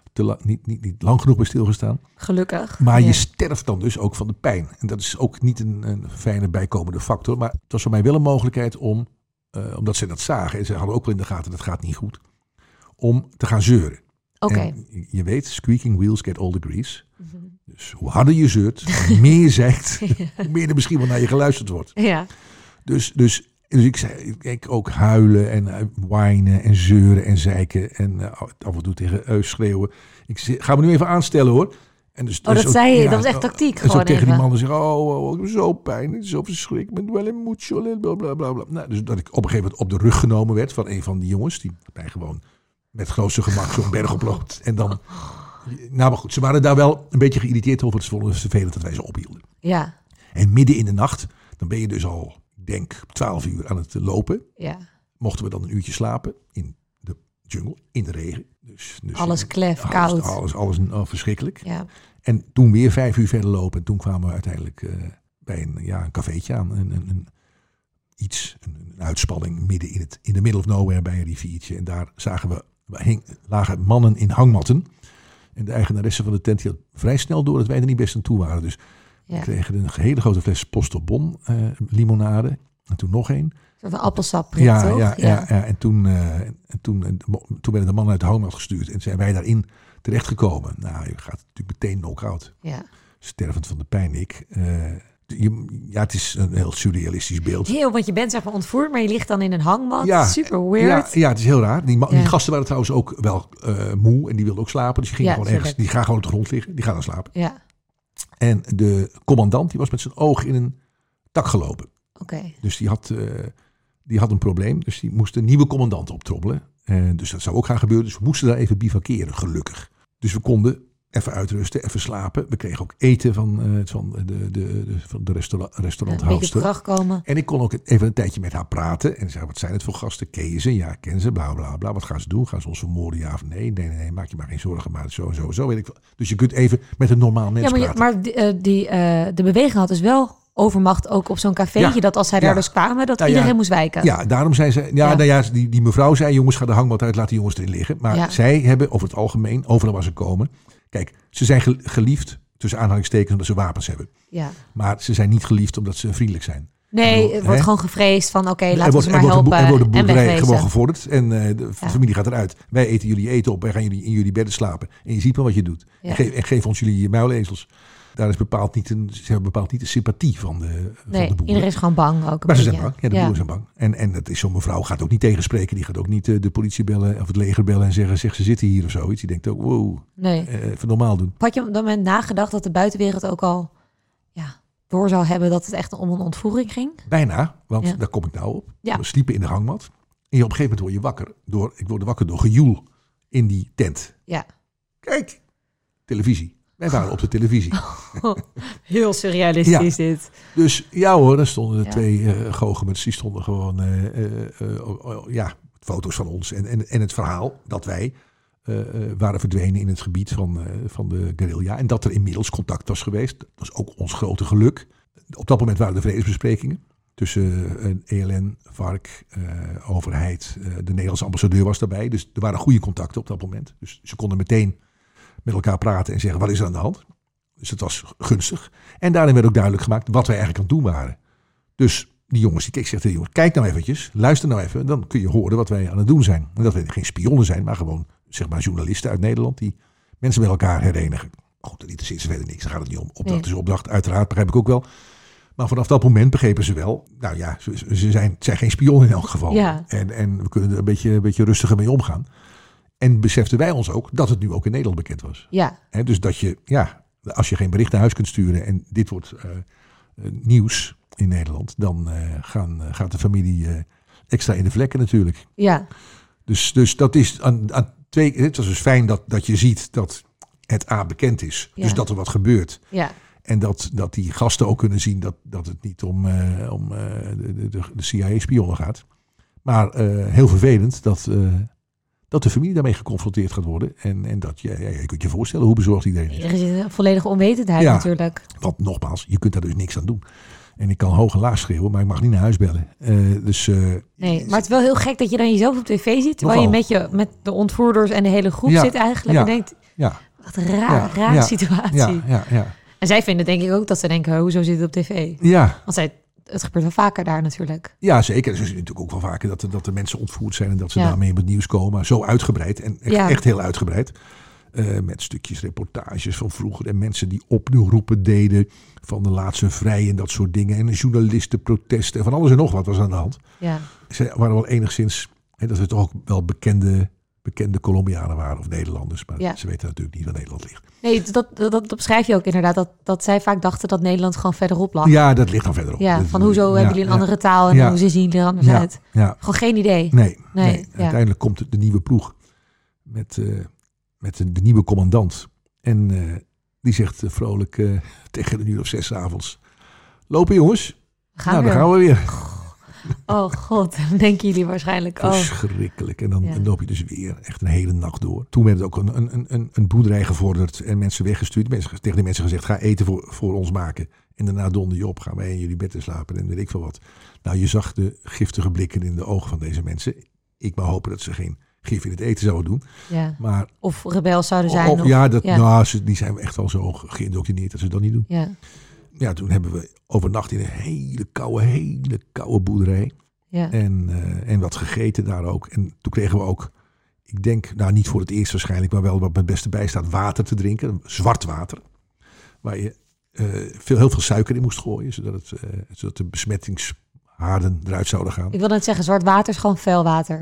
niet lang genoeg bij stilgestaan. Gelukkig. Maar je sterft dan dus ook van de pijn. En dat is ook niet een fijne bijkomende factor. Maar het was voor mij wel een mogelijkheid om, omdat ze dat zagen, en ze hadden ook wel in de gaten, dat gaat niet goed, om te gaan zeuren. Oké. En je weet, squeaking wheels get all the grease. Mm-hmm. Dus hoe harder je zeurt, hoe meer je zegt, hoe meer er misschien wel naar je geluisterd wordt. Ja. Dus ik ook huilen en whinen en zeuren en zeiken en af en toe tegen schreeuwen. Ik ga me nu even aanstellen hoor. En dus, dat zei je, dat was echt tactiek. En zo tegen die mannen zeggen, ik heb zo pijn, het is zo verschrikkelijk, ik ben wel in mucho, blablabla. Nou, dus dat ik op een gegeven moment op de rug genomen werd van een van die jongens, die mij gewoon met grootste gemak zo'n berg oploopt. En dan, nou maar goed, ze waren daar wel een beetje geïrriteerd over, het vonden ze vervelend dat wij ze ophielden. Ja. En midden in de nacht, dan ben je dus al, denk 12 uur aan het lopen. Ja. Mochten we dan een uurtje slapen in de jungle, in de regen. Dus alles klef, koud. Alles verschrikkelijk. Ja. En toen weer 5 uur verder lopen. En toen kwamen we uiteindelijk bij een cafeetje aan. Een uitspanning midden in de middle of nowhere bij een riviertje. En daar lagen mannen in hangmatten. En de eigenaresse van de tent die had vrij snel door dat wij er niet best aan toe waren. Dus we kregen een hele grote fles Postobon limonade. En toen nog een. Een appelsap, toch? Ja. En toen werden de mannen uit de hangmat gestuurd. En zijn wij daarin terechtgekomen. Nou, je gaat natuurlijk meteen knock-out. Ja. Stervend van de pijn, het is een heel surrealistisch beeld. Heel, want je bent zeg maar ontvoerd, maar je ligt dan in een hangmat. Ja, super weird. Ja, het is heel raar. Die gasten waren trouwens ook wel moe en die wilden ook slapen. Dus die gingen gewoon ergens, die gaan gewoon op de grond liggen. Die gaan dan slapen. Ja. En de commandant, die was met zijn oog in een tak gelopen. Okay. Dus die had een probleem. Dus die moest een nieuwe commandant optrommelen. Dus dat zou ook gaan gebeuren. Dus we moesten daar even bivakeren, gelukkig. Dus we konden even uitrusten, even slapen. We kregen ook eten van de restauranthoudster. Een komen. En ik kon ook even een tijdje met haar praten. En zei, wat zijn het voor gasten? Ken je ze? Ja, ik ken ze, bla bla bla. Wat gaan ze doen? Gaan ze ons vermoorden? Ja of nee? Nee, maak je maar geen zorgen. Maar zo weet ik wel. Dus je kunt even met een normaal mens praten. Maar de beweging had dus wel overmacht ook op zo'n cafeetje. Dat als zij daar dus kwamen, dat iedereen moest wijken. Ja, daarom zei ze... Die mevrouw zei, jongens, ga de hangmat uit, laat die jongens erin liggen. Maar zij hebben over het algemeen, overal waar ze komen... Kijk, ze zijn geliefd, tussen aanhalingstekens, omdat ze wapens hebben. Ja. Maar ze zijn niet geliefd omdat ze vriendelijk zijn. Nee, het wordt gewoon gevreesd van laten we ze maar helpen. Er wordt de boerderij gewoon gevorderd en de familie gaat eruit. Wij eten jullie eten op, wij gaan jullie in jullie bedden slapen. En je ziet wel wat je doet. Ja. En geef ons jullie muilezels. Daar is ze hebben bepaald niet de sympathie van de boeren. Iedereen is gewoon bang ook. Maar ze zijn bang. Ja, de boeren zijn bang. En dat is zo'n mevrouw gaat ook niet tegenspreken. Die gaat ook niet de politie bellen of het leger bellen en zeggen, ze zitten hier of zoiets. Die denkt ook, wow, even normaal doen. Had je op dat moment nagedacht dat de buitenwereld ook al door zou hebben dat het echt om een ontvoering ging? Bijna, want daar kom ik nou op. Ja. We sliepen in de hangmat. En op een gegeven moment word je wakker. Ik word wakker door gejoel in die tent. Ja. Kijk, televisie. Wij waren op de televisie. Heel surrealistisch dit. Dus ja hoor, daar stonden de twee goochemers. Die stonden gewoon foto's van ons. En het verhaal dat wij waren verdwenen in het gebied van de guerrilla. En dat er inmiddels contact was geweest. Dat was ook ons grote geluk. Op dat moment waren er vredesbesprekingen. Tussen ELN, VARC, overheid. De Nederlandse ambassadeur was daarbij. Dus er waren goede contacten op dat moment. Dus ze konden meteen met elkaar praten en zeggen, wat is er aan de hand? Dus het was gunstig. En daarin werd ook duidelijk gemaakt wat wij eigenlijk aan het doen waren. Dus die jongens, die zegt de jongens, kijk nou eventjes, luister nou even. Dan kun je horen wat wij aan het doen zijn. En dat we geen spionnen zijn, maar gewoon zeg maar journalisten uit Nederland die mensen met elkaar herenigen. Goed, dat interesseert ze verder niks. Daar gaat het niet om. Opdracht is opdracht, uiteraard, begrijp ik ook wel. Maar vanaf dat moment begrepen ze wel, nou ja, ze zijn geen spionnen in elk geval. Ja. En we kunnen er een beetje rustiger mee omgaan. En beseften wij ons ook dat het nu ook in Nederland bekend was. Ja. He, dus dat je, als je geen bericht naar huis kunt sturen en dit wordt nieuws in Nederland, dan gaat de familie extra in de vlekken natuurlijk. Ja. Dus dat is het was dus fijn dat je ziet dat het bekend is. Ja. Dus dat er wat gebeurt. Ja. En dat die gasten ook kunnen zien dat het niet om de CIA-spionnen gaat. Maar heel vervelend dat de familie daarmee geconfronteerd gaat worden. En dat je kunt je voorstellen hoe bezorgd iedereen is. Er is een volledige onwetendheid natuurlijk. Want nogmaals, je kunt daar dus niks aan doen. En ik kan hoog en laag schreeuwen, maar ik mag niet naar huis bellen. Nee, maar het is wel heel gek dat je dan jezelf op tv ziet. Terwijl je met de ontvoerders en de hele groep zit eigenlijk. En denkt, Ja. Wat een raar situatie. Ja. En zij vinden denk ik ook dat ze denken, hoezo zit het op tv? Ja. Want het gebeurt wel vaker daar natuurlijk. Ja, zeker. Ze zien natuurlijk ook wel vaker dat er mensen ontvoerd zijn en dat ze daarmee in het nieuws komen. Zo uitgebreid en echt heel uitgebreid. Met stukjes reportages van vroeger en mensen die oproepen deden van de laatste vrij en dat soort dingen. En journalistenprotesten en van alles en nog wat was aan de hand. Ja. Ze waren wel enigszins, dat ze toch ook wel bekende Colombianen waren of Nederlanders. Maar ze weten natuurlijk niet waar Nederland ligt. Nee, dat beschrijf je ook inderdaad. Dat zij vaak dachten dat Nederland gewoon verderop lag. Ja, dat ligt dan verderop. Ja, van hoezo hebben jullie een andere taal en hoe zien jullie er anders uit? Ja. Gewoon geen idee. Nee. Uiteindelijk komt de nieuwe ploeg met de nieuwe commandant. En die zegt vrolijk tegen 6:00 'avonds. Lopen jongens. Dan gaan we weer. Oh god, denken jullie waarschijnlijk. Verschrikkelijk. En dan loop je dus weer echt een hele nacht door. Toen werd ook een boerderij gevorderd en mensen weggestuurd. Tegen die mensen gezegd, ga eten voor ons maken. En daarna donder je op, gaan wij in jullie bedden slapen en weet ik veel wat. Nou, je zag de giftige blikken in de ogen van deze mensen. Ik mag hopen dat ze geen gif in het eten zouden doen. Ja. Maar, of rebels zouden zijn. Die zijn echt al zo geïndoctrineerd dat ze dat niet doen. Ja, toen hebben we overnacht in een hele koude boerderij. Ja. En wat gegeten daar ook. En toen kregen we ook, ik denk, niet voor het eerst waarschijnlijk, maar wel wat het beste bij staat, water te drinken. Zwart water. Waar je heel veel suiker in moest gooien, zodat de besmettingshaarden eruit zouden gaan. Ik wil net zeggen, zwart water is gewoon vuil water.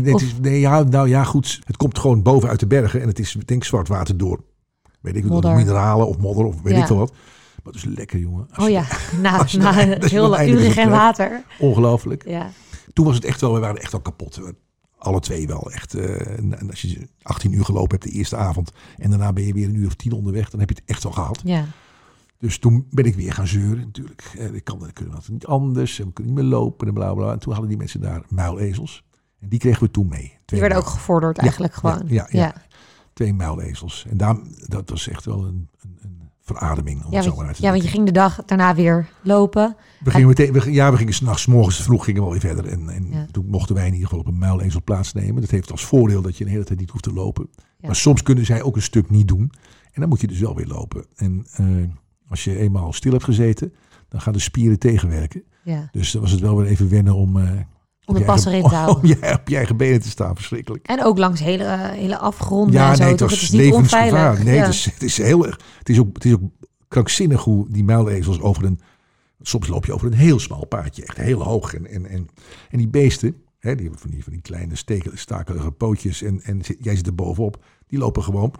Nee, goed. Het komt gewoon bovenuit de bergen en het is, denk ik, zwart water door. Weet ik, mineralen of modder of weet ik veel wat. Maar het is lekker, jongen. Na heel urig en water. Ongelooflijk. Ja. Toen was het echt wel, we waren echt al kapot. Alle twee wel. Echt, als je 18 uur gelopen hebt de eerste avond en daarna ben je weer 1 uur of 10 onderweg, dan heb je het echt wel gehad. Ja. Dus toen ben ik weer gaan zeuren natuurlijk. We kunnen dat niet anders. We kunnen niet meer lopen en bla bla. En toen hadden die mensen daar muilezels. En die kregen we toen mee. Die werden ook gevorderd eigenlijk gewoon. Ja. 2 muilezels. En dat was echt wel een verademing. Want je ging de dag daarna weer lopen. We gingen 's nachts, morgens vroeg gingen we alweer verder. En toen mochten wij in ieder geval op een muilezel plaatsnemen. Dat heeft als voordeel dat je de hele tijd niet hoeft te lopen. Ja. Maar soms kunnen zij ook een stuk niet doen. En dan moet je dus wel weer lopen. En als je eenmaal stil hebt gezeten, dan gaan de spieren tegenwerken. Ja. Dus dan was het wel weer even wennen om de pas erin te houden. Op je eigen benen te staan, verschrikkelijk. En ook langs hele afgronden en zo. Het is niet onveilig. Nee, het is heel erg. Het is ook krankzinnig hoe die muilezels soms loop je over een heel smal paadje. Echt heel hoog. En die beesten, die hebben van die kleine stakelige pootjes. En jij zit er bovenop. Die lopen gewoon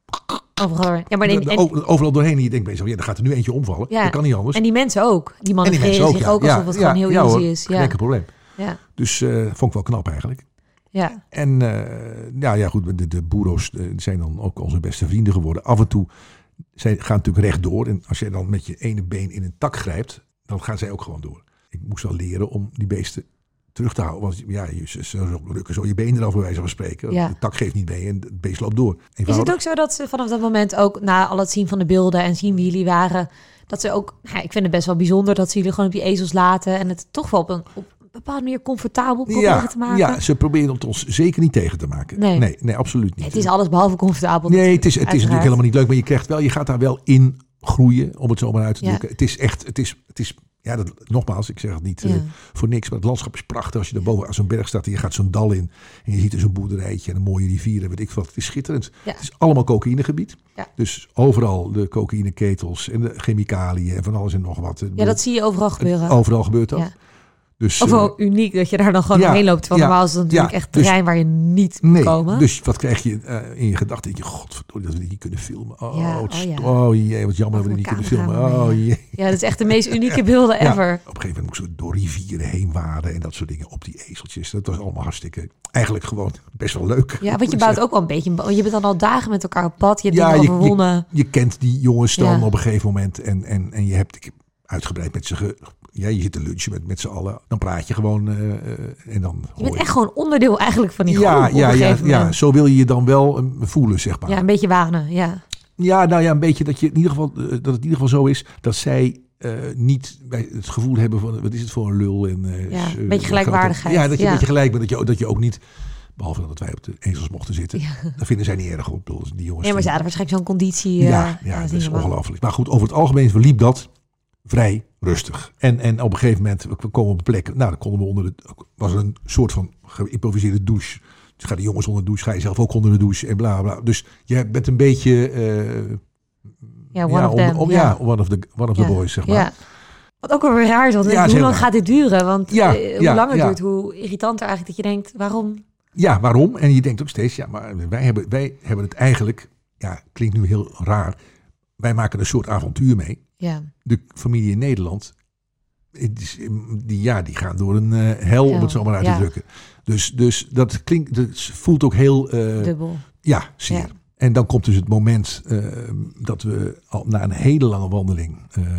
overal doorheen. En je denkt bij jezelf, er gaat er nu eentje omvallen. Ja. Dat kan niet anders. En die mensen ook. Die mannen geven zich ook alsof het gewoon heel easy is. Geen enkel probleem. Ja. Dus vond ik wel knap eigenlijk. Ja. En goed, de boero's zijn dan ook onze beste vrienden geworden. Af en toe, zij gaan natuurlijk rechtdoor. En als jij dan met je ene been in een tak grijpt, dan gaan zij ook gewoon door. Ik moest wel leren om die beesten terug te houden. Want ze rukken zo je been eraf, bij wijze van spreken. Ja. De tak geeft niet mee en het beest loopt door. Eenvoudig. Is het ook zo dat ze vanaf dat moment ook, na al het zien van de beelden en zien wie jullie waren, dat ze ook, ik vind het best wel bijzonder dat ze jullie gewoon op die ezels laten en het toch wel op een bepaalde manier comfortabel proberen te maken? Ja, ze proberen het ons zeker niet tegen te maken. Nee, absoluut niet. Het is alles behalve comfortabel. Nee, het is natuurlijk helemaal niet leuk, maar je gaat daar wel in groeien, om het zo maar uit te drukken. Het is echt, nogmaals, ik zeg het niet voor niks, maar het landschap is prachtig. Als je daar boven aan zo'n berg staat en je gaat zo'n dal in en je ziet dus een boerderijtje en een mooie rivier en weet ik wat. Het is schitterend. Ja. Het is allemaal cocaïnegebied. Ja. Dus overal de cocaïneketels en de chemicaliën en van alles en nog wat. Ja, dat zie je overal gebeuren. Overal gebeurt dat. Ja. Dus, of wel uniek dat je daar dan gewoon doorheen loopt. Want normaal is het natuurlijk echt terrein waar je niet moet komen. Dus wat krijg je in je gedachten? Denk je, godverdorie, dat we dit niet kunnen filmen. Oh jee, wat jammer dat we dit niet kunnen filmen. Oh jee. Ja, dat is echt de meest unieke beelden ever. Op een gegeven moment moesten we door rivieren heen waden en dat soort dingen op die ezeltjes. Dat was allemaal hartstikke, eigenlijk gewoon best wel leuk. Ja, want je bouwt ook wel een beetje. Je bent dan al dagen met elkaar op pad. Je hebt dingen overwonnen. Je kent die jongens dan op een gegeven moment en je hebt uitgebreid met ze je zit te lunchen met z'n allen. Dan praat je gewoon en dan je bent echt gewoon onderdeel eigenlijk van die groep. Ja, zo wil je je dan wel voelen, zeg maar. Ja, een beetje wanen, ja. Ja, een beetje dat het in ieder geval zo is dat zij niet bij het gevoel hebben van wat is het voor een lul. En, een beetje gelijkwaardigheid. Dat je een beetje gelijk bent, dat je ook niet Behalve dat wij op de ezels mochten zitten. Dat vinden zij niet erg op. Die jongens nee, maar ze hadden waarschijnlijk zo'n conditie. Dat is ongelooflijk. Maar goed, over het algemeen verliep dat vrij rustig. En op een gegeven moment, we komen op een plek. Nou, dan konden we was er een soort van geïmproviseerde douche. Dus gaan de jongens onder de douche, ga je zelf ook onder de douche en bla bla. Dus je bent een beetje... one of the boys, zeg maar. Ja. Wat ook wel weer raar is, want hoe lang gaat dit duren? Want hoe langer het duurt, hoe irritanter eigenlijk dat je denkt, waarom? Ja, waarom? En je denkt ook steeds, maar wij hebben het eigenlijk, klinkt nu heel raar, wij maken een soort avontuur mee. Ja. De familie in Nederland, die gaan door een hel, om het zo maar uit te drukken. Dus dat voelt ook heel... dubbel. Ja, zeer. Ja. En dan komt dus het moment dat we al na een hele lange wandeling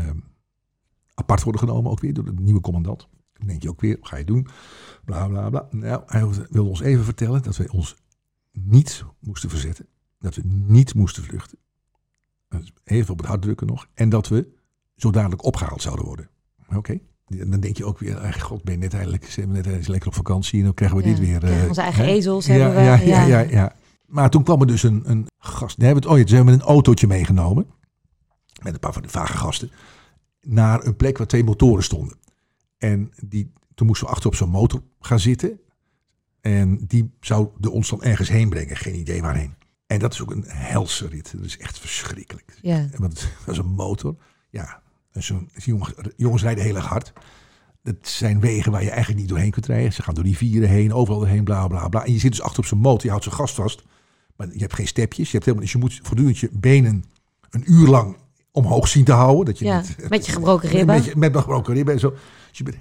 apart worden genomen, ook weer door de nieuwe commandant. Dan denk je ook weer, wat ga je doen? Bla bla bla. Nou, hij wilde ons even vertellen dat wij ons niet moesten verzetten. Dat we niet moesten vluchten. Even op het hart drukken nog. En dat we zo dadelijk opgehaald zouden worden. Oké. Dan denk je ook weer, god, ben je net eigenlijk lekker op vakantie en dan krijgen we dit weer. Onze eigen ezels hebben we. Ja. Maar toen kwam er dus een gast. Toen hebben we een autootje meegenomen. Met een paar van de vage gasten. Naar een plek waar 2 motoren stonden. En toen moesten we achter op zo'n motor gaan zitten. En die zou ons dan ergens heen brengen. Geen idee waarheen. En dat is ook een helse rit. Dat is echt verschrikkelijk. Ja. Want dat is een motor. Ja, jongens rijden heel erg hard. Dat zijn wegen waar je eigenlijk niet doorheen kunt rijden. Ze gaan door rivieren heen, overal doorheen, bla bla bla. En je zit dus achter op zo'n motor. Je houdt zo'n gast vast. Maar je hebt geen stepjes. Je moet voortdurend je benen een uur lang omhoog zien te houden. Dat je niet, met je gebroken ribben. Met gebroken ribben en zo. Dus je bent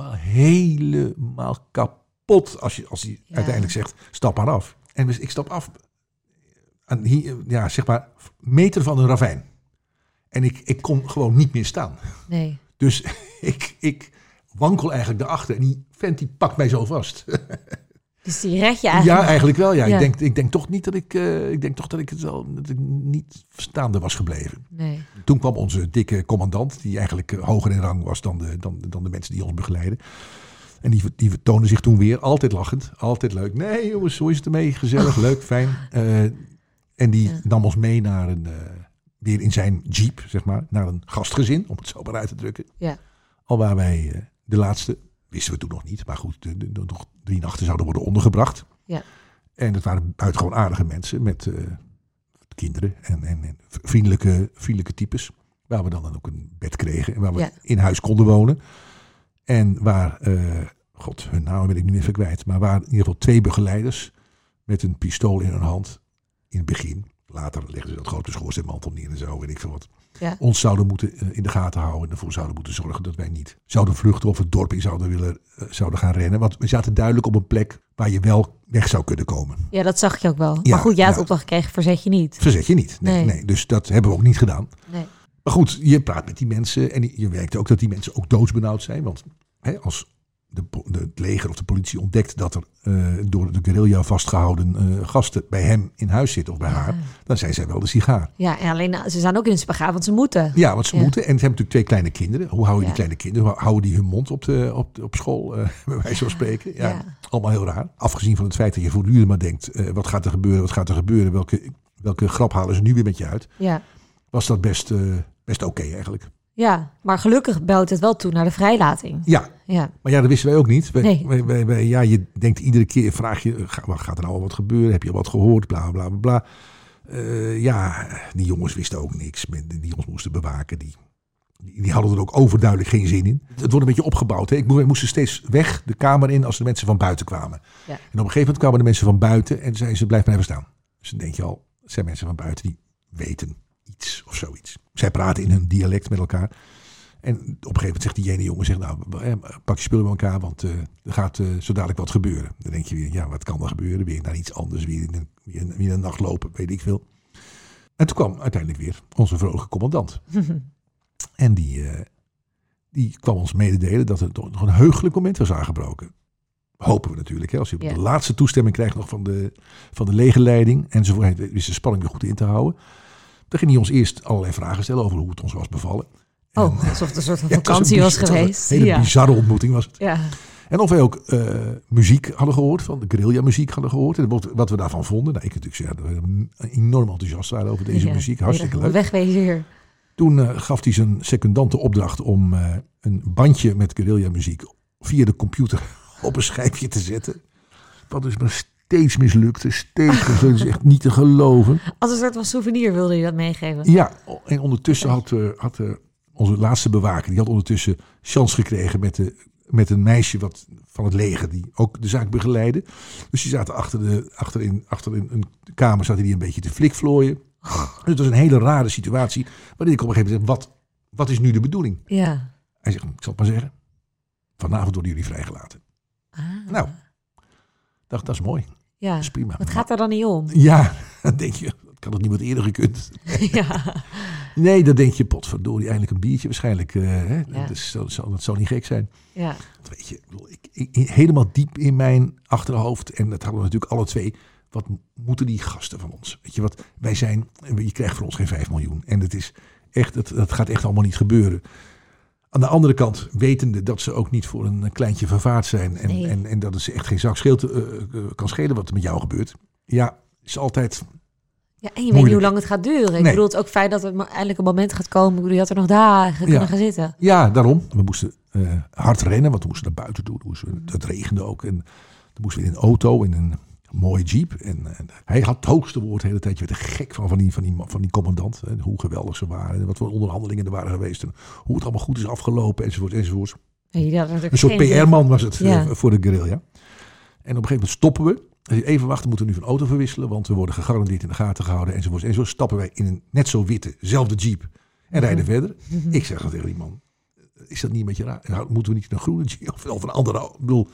helemaal kapot als hij uiteindelijk zegt, stap maar af. En ik stap af aan zeg maar meter van een ravijn. En ik kon gewoon niet meer staan. Nee. Dus ik wankel eigenlijk daarachter. En die vent die pakt mij zo vast. Dus die red je eigenlijk? Ja, eigenlijk wel. Ja. Ik denk toch niet dat ik niet staande was gebleven. Nee. Toen kwam onze dikke commandant, die eigenlijk hoger in rang was dan de mensen die ons begeleiden. En die vertoonde zich toen weer, altijd lachend, altijd leuk. Nee jongens, zo is het ermee, gezellig, leuk, fijn. En die nam ons mee naar weer in zijn jeep, zeg maar, naar een gastgezin, om het zo maar uit te drukken. Ja. Alwaar wij de laatste, wisten we toen nog niet, maar goed, nog 3 nachten zouden worden ondergebracht. Ja. En het waren buitengewoon aardige mensen met kinderen en vriendelijke types. Waar we dan ook een bed kregen en waar we in huis konden wonen. En waar, hun naam ben ik nu even kwijt, maar waar in ieder geval 2 begeleiders met een pistool in hun hand in het begin. Later legden ze dat grote schoorsteenmantel neer en zo, weet ik veel wat. Ja. Ons zouden moeten in de gaten houden en ervoor zouden moeten zorgen dat wij niet zouden vluchten of het dorp in zouden gaan rennen. Want we zaten duidelijk op een plek waar je wel weg zou kunnen komen. Ja, dat zag je ook wel. Ja, maar goed, jij had opdracht gekregen, verzet je niet. Verzet je niet, nee. Dus dat hebben we ook niet gedaan. Nee. Maar goed, je praat met die mensen en je werkt ook dat die mensen ook doodsbenauwd zijn. Want als het leger of de politie ontdekt dat er door de guerrilla vastgehouden gasten bij hem in huis zitten of bij haar, dan zijn zij wel de sigaar. Ja, en alleen ze staan ook in een spagaat, want ze moeten. Ja, want ze moeten. En ze hebben natuurlijk 2 kleine kinderen. Hoe houden die kleine kinderen? Hoe houden die hun mond op school, bij wijze van spreken? Ja, allemaal heel raar. Afgezien van het feit dat je voortdurend maar denkt, wat gaat er gebeuren? Welke grap halen ze nu weer met je uit? Ja. Was dat best oké eigenlijk. Ja, maar gelukkig bouwt het wel toe naar de vrijlating. Ja. Maar dat wisten wij ook niet. Je denkt iedere keer, vraag je, gaat er nou al wat gebeuren? Heb je al wat gehoord? Bla, bla, bla, bla. Die jongens wisten ook niks. Die ons moesten bewaken. Die hadden er ook overduidelijk geen zin in. Het wordt een beetje opgebouwd. Hè? We moesten steeds weg de kamer in als de mensen van buiten kwamen. Ja. En op een gegeven moment kwamen de mensen van buiten en zeiden ze, blijf maar even staan. Dus dan denk je al, het zijn mensen van buiten die weten iets of zoiets. Zij praten in hun dialect met elkaar. En op een gegeven moment zegt die ene jongen, pak je spullen bij elkaar, want er gaat zo dadelijk wat gebeuren. Dan denk je weer, wat kan er gebeuren? Weer naar iets anders, weer in een nacht lopen, weet ik veel. En toen kwam uiteindelijk weer onze vrolijke commandant. En die kwam ons mededelen dat er nog een heugelijk moment was aangebroken. Hopen we natuurlijk. Hè? Als je de laatste toestemming krijgt nog van de legerleiding enzovoort, is de spanning er goed in te houden. Dan ging hij ons eerst allerlei vragen stellen over hoe het ons was bevallen. Alsof het een soort van vakantie was geweest. Een hele bizarre ontmoeting was het. Ja. En En of wij ook muziek hadden gehoord, van de guerrilla muziek hadden gehoord. En wat we daarvan vonden. Nou, ik natuurlijk zeggen dat we enorm enthousiast waren over deze muziek. Hartstikke leuk. Wegwezen hier. Toen gaf hij zijn secundante opdracht om een bandje met guerrilla muziek via de computer op een schijfje te zetten. Wat dus maar steeds mislukte. Dat is echt niet te geloven. Als een soort van souvenir wilde je dat meegeven. Ja, en ondertussen had onze laatste bewaker, die had ondertussen chance gekregen met een meisje van het leger die ook de zaak begeleidde. Dus die zaten achter in een kamer zaten die een beetje te flikvlooien. Dus het was een hele rare situatie. Waarin ik op een gegeven moment zeg, wat is nu de bedoeling? Ja. Hij zegt, ik zal het maar zeggen. Vanavond worden jullie vrijgelaten. Nou, dat is mooi. Ja. Dat is prima. Wat gaat er dan niet om? Ja, dan denk je, dat kan het niet wat eerder gekund. Ja. Nee, dan denk je, potverdorie, eindelijk een biertje waarschijnlijk. Dat zou niet gek zijn. Ja. Weet je, helemaal diep in mijn achterhoofd, en dat hadden we natuurlijk alle twee, wat moeten die gasten van ons? Weet je wat, wij zijn, je krijgt voor ons geen 5 miljoen. En het is echt, het gaat echt allemaal niet gebeuren. Aan de andere kant, wetende dat ze ook niet voor een kleintje vervaard zijn. En dat het ze echt geen zak kan schelen wat er met jou gebeurt. Ja, is altijd... Ja, en je weet niet hoe lang het gaat duren. Ik bedoel, het is ook fijn dat er eindelijk een moment gaat komen. Ik bedoel, je had er nog dagen kunnen gaan zitten. Ja, daarom. We moesten hard rennen, want we moesten naar buiten toe. Het regende ook. En dan moesten we in een auto, in een mooie jeep. En hij had het hoogste woord de hele tijd. Je werd er gek van die commandant. En hoe geweldig ze waren. En wat voor onderhandelingen er waren geweest. En hoe het allemaal goed is afgelopen, enzovoort. Ja, een soort PR-man was het voor de guerrilla. En op een gegeven moment stoppen we. Even wachten, moeten we nu van auto verwisselen. Want we worden gegarandeerd in de gaten gehouden, enzovoort. En zo stappen wij in een net zo witte, zelfde jeep. En rijden verder. Ik zeg dat tegen die man. Is dat niet een beetje raar? Moeten we niet een groene jeep of een andere? Ik bedoel,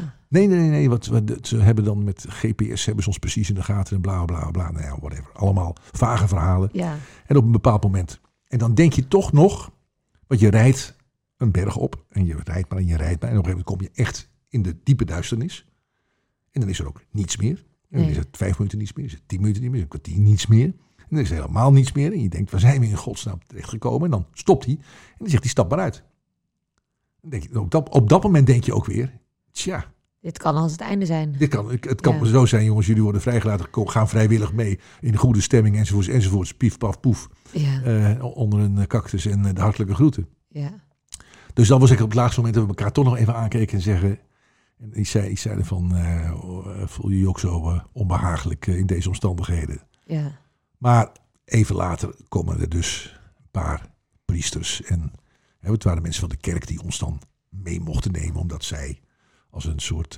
nee. Ze hebben dan met GPS hebben ze ons precies in de gaten en bla bla bla. Nou ja, whatever. Allemaal vage verhalen. Ja. En op een bepaald moment. En dan denk je toch nog, want je rijdt een berg op. En je rijdt maar en je rijdt maar. En op een gegeven moment kom je echt in de diepe duisternis. En dan is er ook niets meer. En dan is het 5 minuten niets meer. Is het 10 minuten niet meer. Is het een kwartier niets meer. En dan is er helemaal niets meer. En je denkt, waar zijn we in godsnaam terechtgekomen? En dan stopt hij. En dan zegt hij, stap maar uit. Dan denk je, op dat moment denk je ook weer, tja. Dit kan als het einde zijn. Het kan zo zijn, jongens. Jullie worden vrijgelaten. Gaan vrijwillig mee. In goede stemming, enzovoorts. Pief, paf, poef. Ja. Onder een cactus en de hartelijke groeten. Ja. Dus dan was ik op het laatste moment dat we elkaar toch nog even aankeken en zeggen... En ik zei van, voel je je ook zo onbehagelijk in deze omstandigheden? Ja. Maar even later komen er dus een paar priesters. En het waren mensen van de kerk die ons dan mee mochten nemen. Omdat zij als een soort,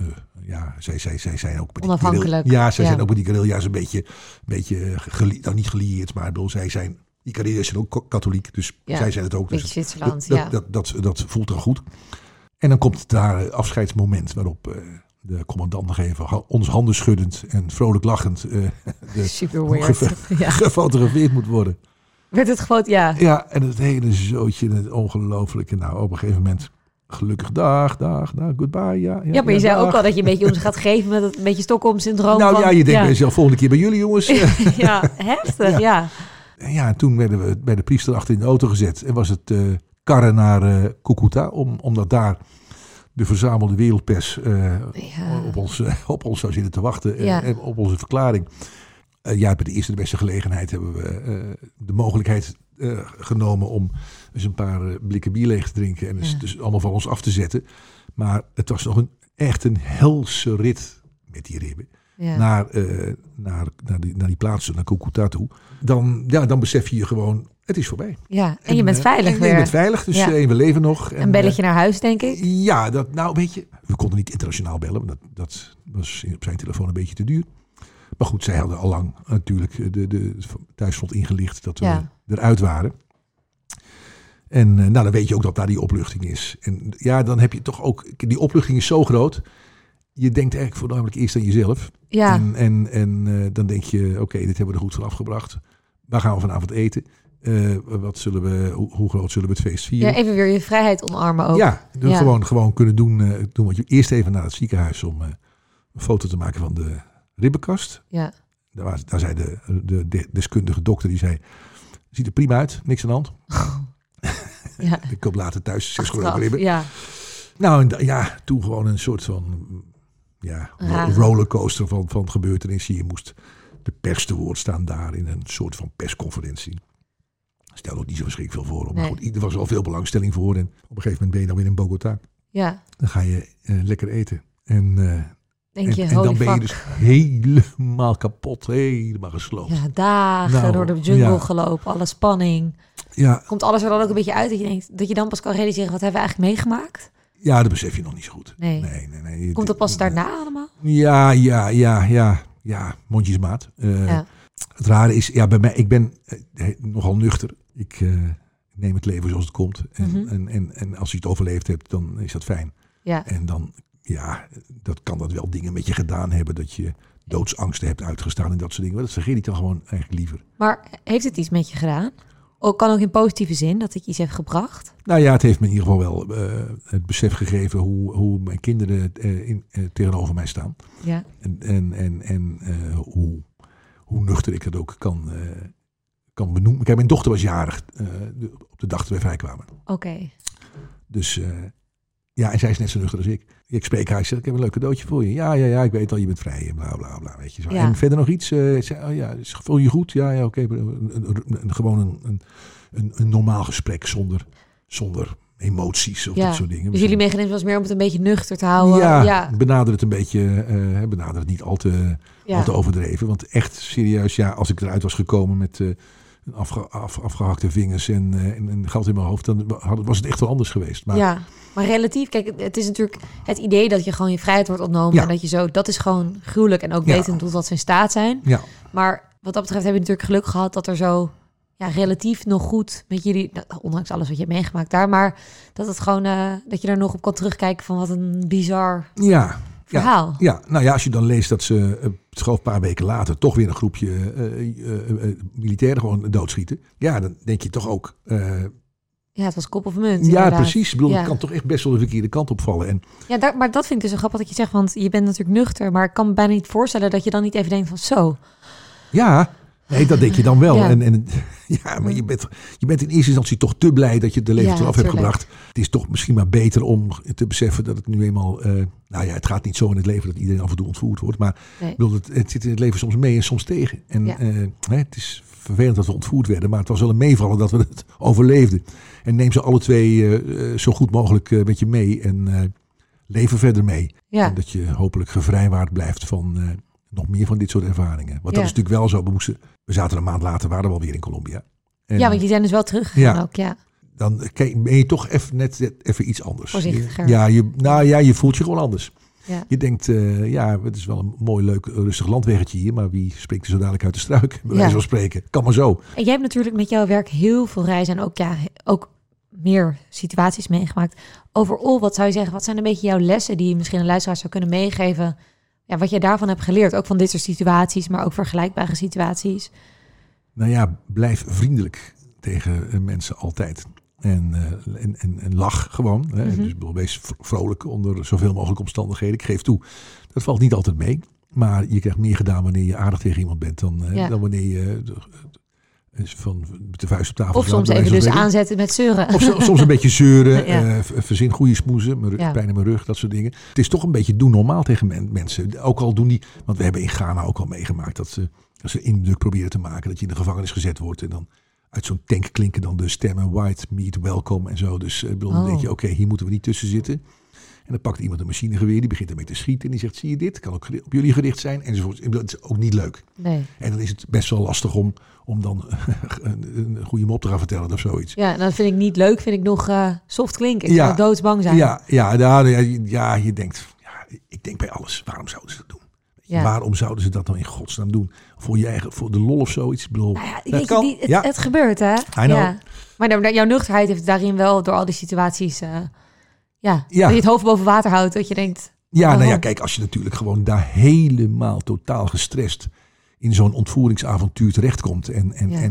zij zijn ook met die onafhankelijk. Zij zijn ook met die guerrilla's een beetje nou niet gelieerd. Maar zij zijn, die guerrilla's zijn ook katholiek. Dus zij zijn het ook. Dus Zwitserland, dat voelt dan goed. En dan komt het daar afscheidsmoment waarop de commandant nog even ons handen schuddend en vrolijk lachend gefotografeerd moet worden. Werd het gewoon, Ja, en het hele zootje, het ongelooflijke. Nou, op een gegeven moment, gelukkig dag, goodbye. Ja, maar je zei ook al dat je een beetje ons gaat geven met het een beetje Stockholm-syndroom. Nou je denkt bij jezelf, volgende keer bij jullie jongens. Ja, heftig, ja. Ja, en toen werden we bij de priester achter in de auto gezet. En was het karren naar Cucuta, omdat daar de verzamelde wereldpers op ons zou zitten te wachten. En op onze verklaring. Bij de eerste de beste gelegenheid hebben we de mogelijkheid genomen om eens een paar blikken bier leeg te drinken. En dus allemaal van ons af te zetten. Maar het was nog echt een helse rit met die ribben. Ja. Naar die plaatsen, naar Cucuta toe. Dan besef je gewoon, het is voorbij. Ja, en je bent veilig weer. Je bent veilig, dus we leven nog. Een belletje naar huis, denk ik. Ja, weet je, we konden niet internationaal bellen. Want dat was op zijn telefoon een beetje te duur. Maar goed, zij hadden al lang natuurlijk de thuisfront ingelicht dat we eruit waren. En dan weet je ook dat daar die opluchting is. En dan heb je toch ook, die opluchting is zo groot. Je denkt eigenlijk voornamelijk eerst aan jezelf. Ja. En dan denk je, oké, dit hebben we er goed van afgebracht. Waar gaan we vanavond eten? Hoe groot zullen we het feest vieren? Ja, even weer je vrijheid omarmen ook. Ja, gewoon kunnen doen wat je eerst even naar het ziekenhuis om een foto te maken van de ribbenkast. Ja. Daar zei de deskundige dokter, die zei, ziet er prima uit, niks aan de hand. Ja. Ik koop later thuis 6 gebroken ribben. Ja. Nou, toen gewoon een soort van rollercoaster van gebeurtenissen. Je moest de pers te woord staan daar in een soort van persconferentie. Stel ook niet zo verschrikkelijk veel voor. Maar goed, er was al veel belangstelling voor. En op een gegeven moment ben je dan weer in Bogota. Ja. Dan ga je lekker eten. En dan ben je dus helemaal kapot. Helemaal gesloopt. Ja, dagen door de jungle gelopen. Alle spanning. Ja. Komt alles er dan ook een beetje uit dat je denkt, dat je dan pas kan realiseren, wat hebben we eigenlijk meegemaakt? Ja, dat besef je nog niet zo goed. Nee. Komt dat pas daarna allemaal? Ja, mondjesmaat. Het rare is, bij mij, ik ben nogal nuchter. Ik neem het leven zoals het komt. En als je het overleefd hebt, dan is dat fijn. Ja. En dan, kan dat wel dingen met je gedaan hebben, dat je doodsangsten hebt uitgestaan en dat soort dingen. Dat vergeet ik dan gewoon eigenlijk liever. Maar heeft het iets met je gedaan? Kan ook in positieve zin, dat het iets heeft gebracht? Nou ja, het heeft me in ieder geval wel het besef gegeven hoe mijn kinderen tegenover mij staan. Ja. En hoe nuchter ik het ook kan benoemen. Kijk, mijn dochter was jarig op de dag dat wij vrijkwamen. Oké. Dus en zij is net zo nuchter als ik. Ik spreek haar, ik zeg, ik heb een leuk cadeautje voor je. Ja, ik weet al, je bent vrij, bla bla bla, weet je zo. Ja. En verder nog iets? Voel je goed? Ja, oké. Gewoon een normaal gesprek zonder emoties of dat soort dingen. Dus jullie mechanisme was meer om het een beetje nuchter te houden? Ja. Benader het een beetje, benader het niet al te overdreven. Want echt serieus, als ik eruit was gekomen met afgehakte vingers en gat in mijn hoofd, dan was het echt wel anders geweest. Maar relatief, kijk, het is natuurlijk het idee dat je gewoon je vrijheid wordt ontnomen en dat je zo, dat is gewoon gruwelijk en ook wetend tot wat ze in staat zijn. Ja. Maar wat dat betreft heb je natuurlijk geluk gehad dat er zo relatief nog goed met jullie, ondanks alles wat je hebt meegemaakt daar, maar dat het gewoon, dat je er nog op kan terugkijken van wat een bizar verhaal. Ja, als je dan leest dat ze een paar weken later toch weer een groepje militairen gewoon doodschieten. Ja, dan denk je toch ook. Het was kop of munt. Ja, inderdaad. Precies. Ik bedoel, het kan toch echt best wel de verkeerde kant opvallen. Maar dat vind ik dus zo grappig dat je zegt, want je bent natuurlijk nuchter, maar ik kan me bijna niet voorstellen dat je dan niet even denkt van zo. Ja. Nee, dat denk je dan wel. Maar je bent in eerste instantie toch te blij dat je de leven eraf hebt gebracht. Het is toch misschien maar beter om te beseffen dat het nu eenmaal... het gaat niet zo in het leven dat iedereen af en toe ontvoerd wordt. Maar ik bedoel, het zit in het leven soms mee en soms tegen. En het is vervelend dat we ontvoerd werden. Maar het was wel een meevallen dat we het overleefden. En neem ze alle twee zo goed mogelijk met je mee. En leven verder mee. Ja. En dat je hopelijk gevrijwaard blijft van... nog meer van dit soort ervaringen. Want dat is natuurlijk wel zo. We zaten een maand later, waren we alweer in Colombia. En, want die zijn dus wel teruggegaan ook, Dan ben je toch even iets anders. Voorzichtiger. Je voelt je gewoon anders. Ja. Je denkt, het is wel een mooi, leuk, rustig landweggetje hier. Maar wie spreekt er zo dadelijk uit de struik? Bij wijze van spreken. Kan maar zo. En jij hebt natuurlijk met jouw werk heel veel reizen. En ook meer situaties meegemaakt. Overal, wat zou je zeggen? Wat zijn een beetje jouw lessen die je misschien een luisteraar zou kunnen meegeven? Ja, wat jij daarvan hebt geleerd, ook van dit soort situaties, maar ook vergelijkbare situaties. Blijf vriendelijk tegen mensen altijd. En lach gewoon. Hè. Mm-hmm. Dus wees vrolijk onder zoveel mogelijk omstandigheden. Ik geef toe, dat valt niet altijd mee. Maar je krijgt meer gedaan wanneer je aardig tegen iemand bent dan wanneer je... van de vuist op tafel. Of soms even dus aanzetten met zeuren. Of soms een beetje zeuren. Verzin goede smoezen. Pijn in mijn rug. Dat soort dingen. Het is toch een beetje doen normaal tegen mensen. Ook al doen die... Want we hebben in Ghana ook al meegemaakt. Dat ze indruk proberen te maken. Dat je in de gevangenis gezet wordt. En dan uit zo'n tank klinken dan de stemmen. White meat welcome en zo. Dus dan denk je, oké, hier moeten we niet tussen zitten. En dan pakt iemand een machinegeweer, die begint ermee te schieten. En die zegt, zie je dit? Kan ook op jullie gericht zijn. Enzovoort. Dat is ook niet leuk. Nee. En dan is het best wel lastig om dan een goede mop te gaan vertellen of zoiets. Ja, dat vind ik niet leuk. Vind ik nog soft klinken. Ik zou doodsbang zijn. Je denkt, ik denk bij alles. Waarom zouden ze dat doen? Ja. Waarom zouden ze dat dan in godsnaam doen? Voor de lol of zoiets? Ik bedoel, het gebeurt, hè? Ja. Maar jouw nuchterheid heeft daarin wel door al die situaties... dat je het hoofd boven water houdt, dat je denkt... Kijk, als je natuurlijk gewoon daar helemaal totaal gestrest in zo'n ontvoeringsavontuur terechtkomt en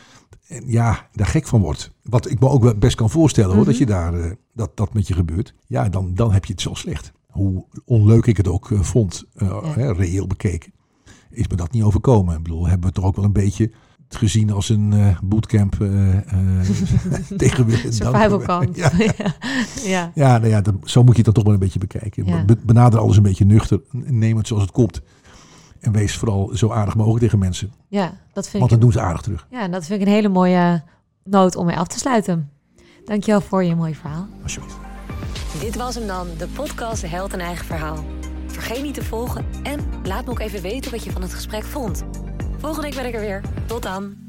daar gek van wordt. Wat ik me ook wel best kan voorstellen, hoor, dat je daar dat met je gebeurt. Ja, dan heb je het zo slecht. Hoe onleuk ik het ook vond, reëel bekeken, is me dat niet overkomen. Ik bedoel, hebben we toch ook wel een beetje gezien als een bootcamp tegen weer en survival kamp. Zo moet je het dan toch wel een beetje bekijken. Ja. Benader alles een beetje nuchter. Neem het zoals het komt. En wees vooral zo aardig mogelijk tegen mensen. Ja, dat vind Want dan doen ze aardig terug. Ja, en dat vind ik een hele mooie noot om mee af te sluiten. Dankjewel voor je mooie verhaal. Alsjeblieft. Dit was hem dan, de podcast De Held en Eigen Verhaal. Vergeet niet te volgen en laat me ook even weten wat je van het gesprek vond. Volgende week ben ik er weer. Tot dan.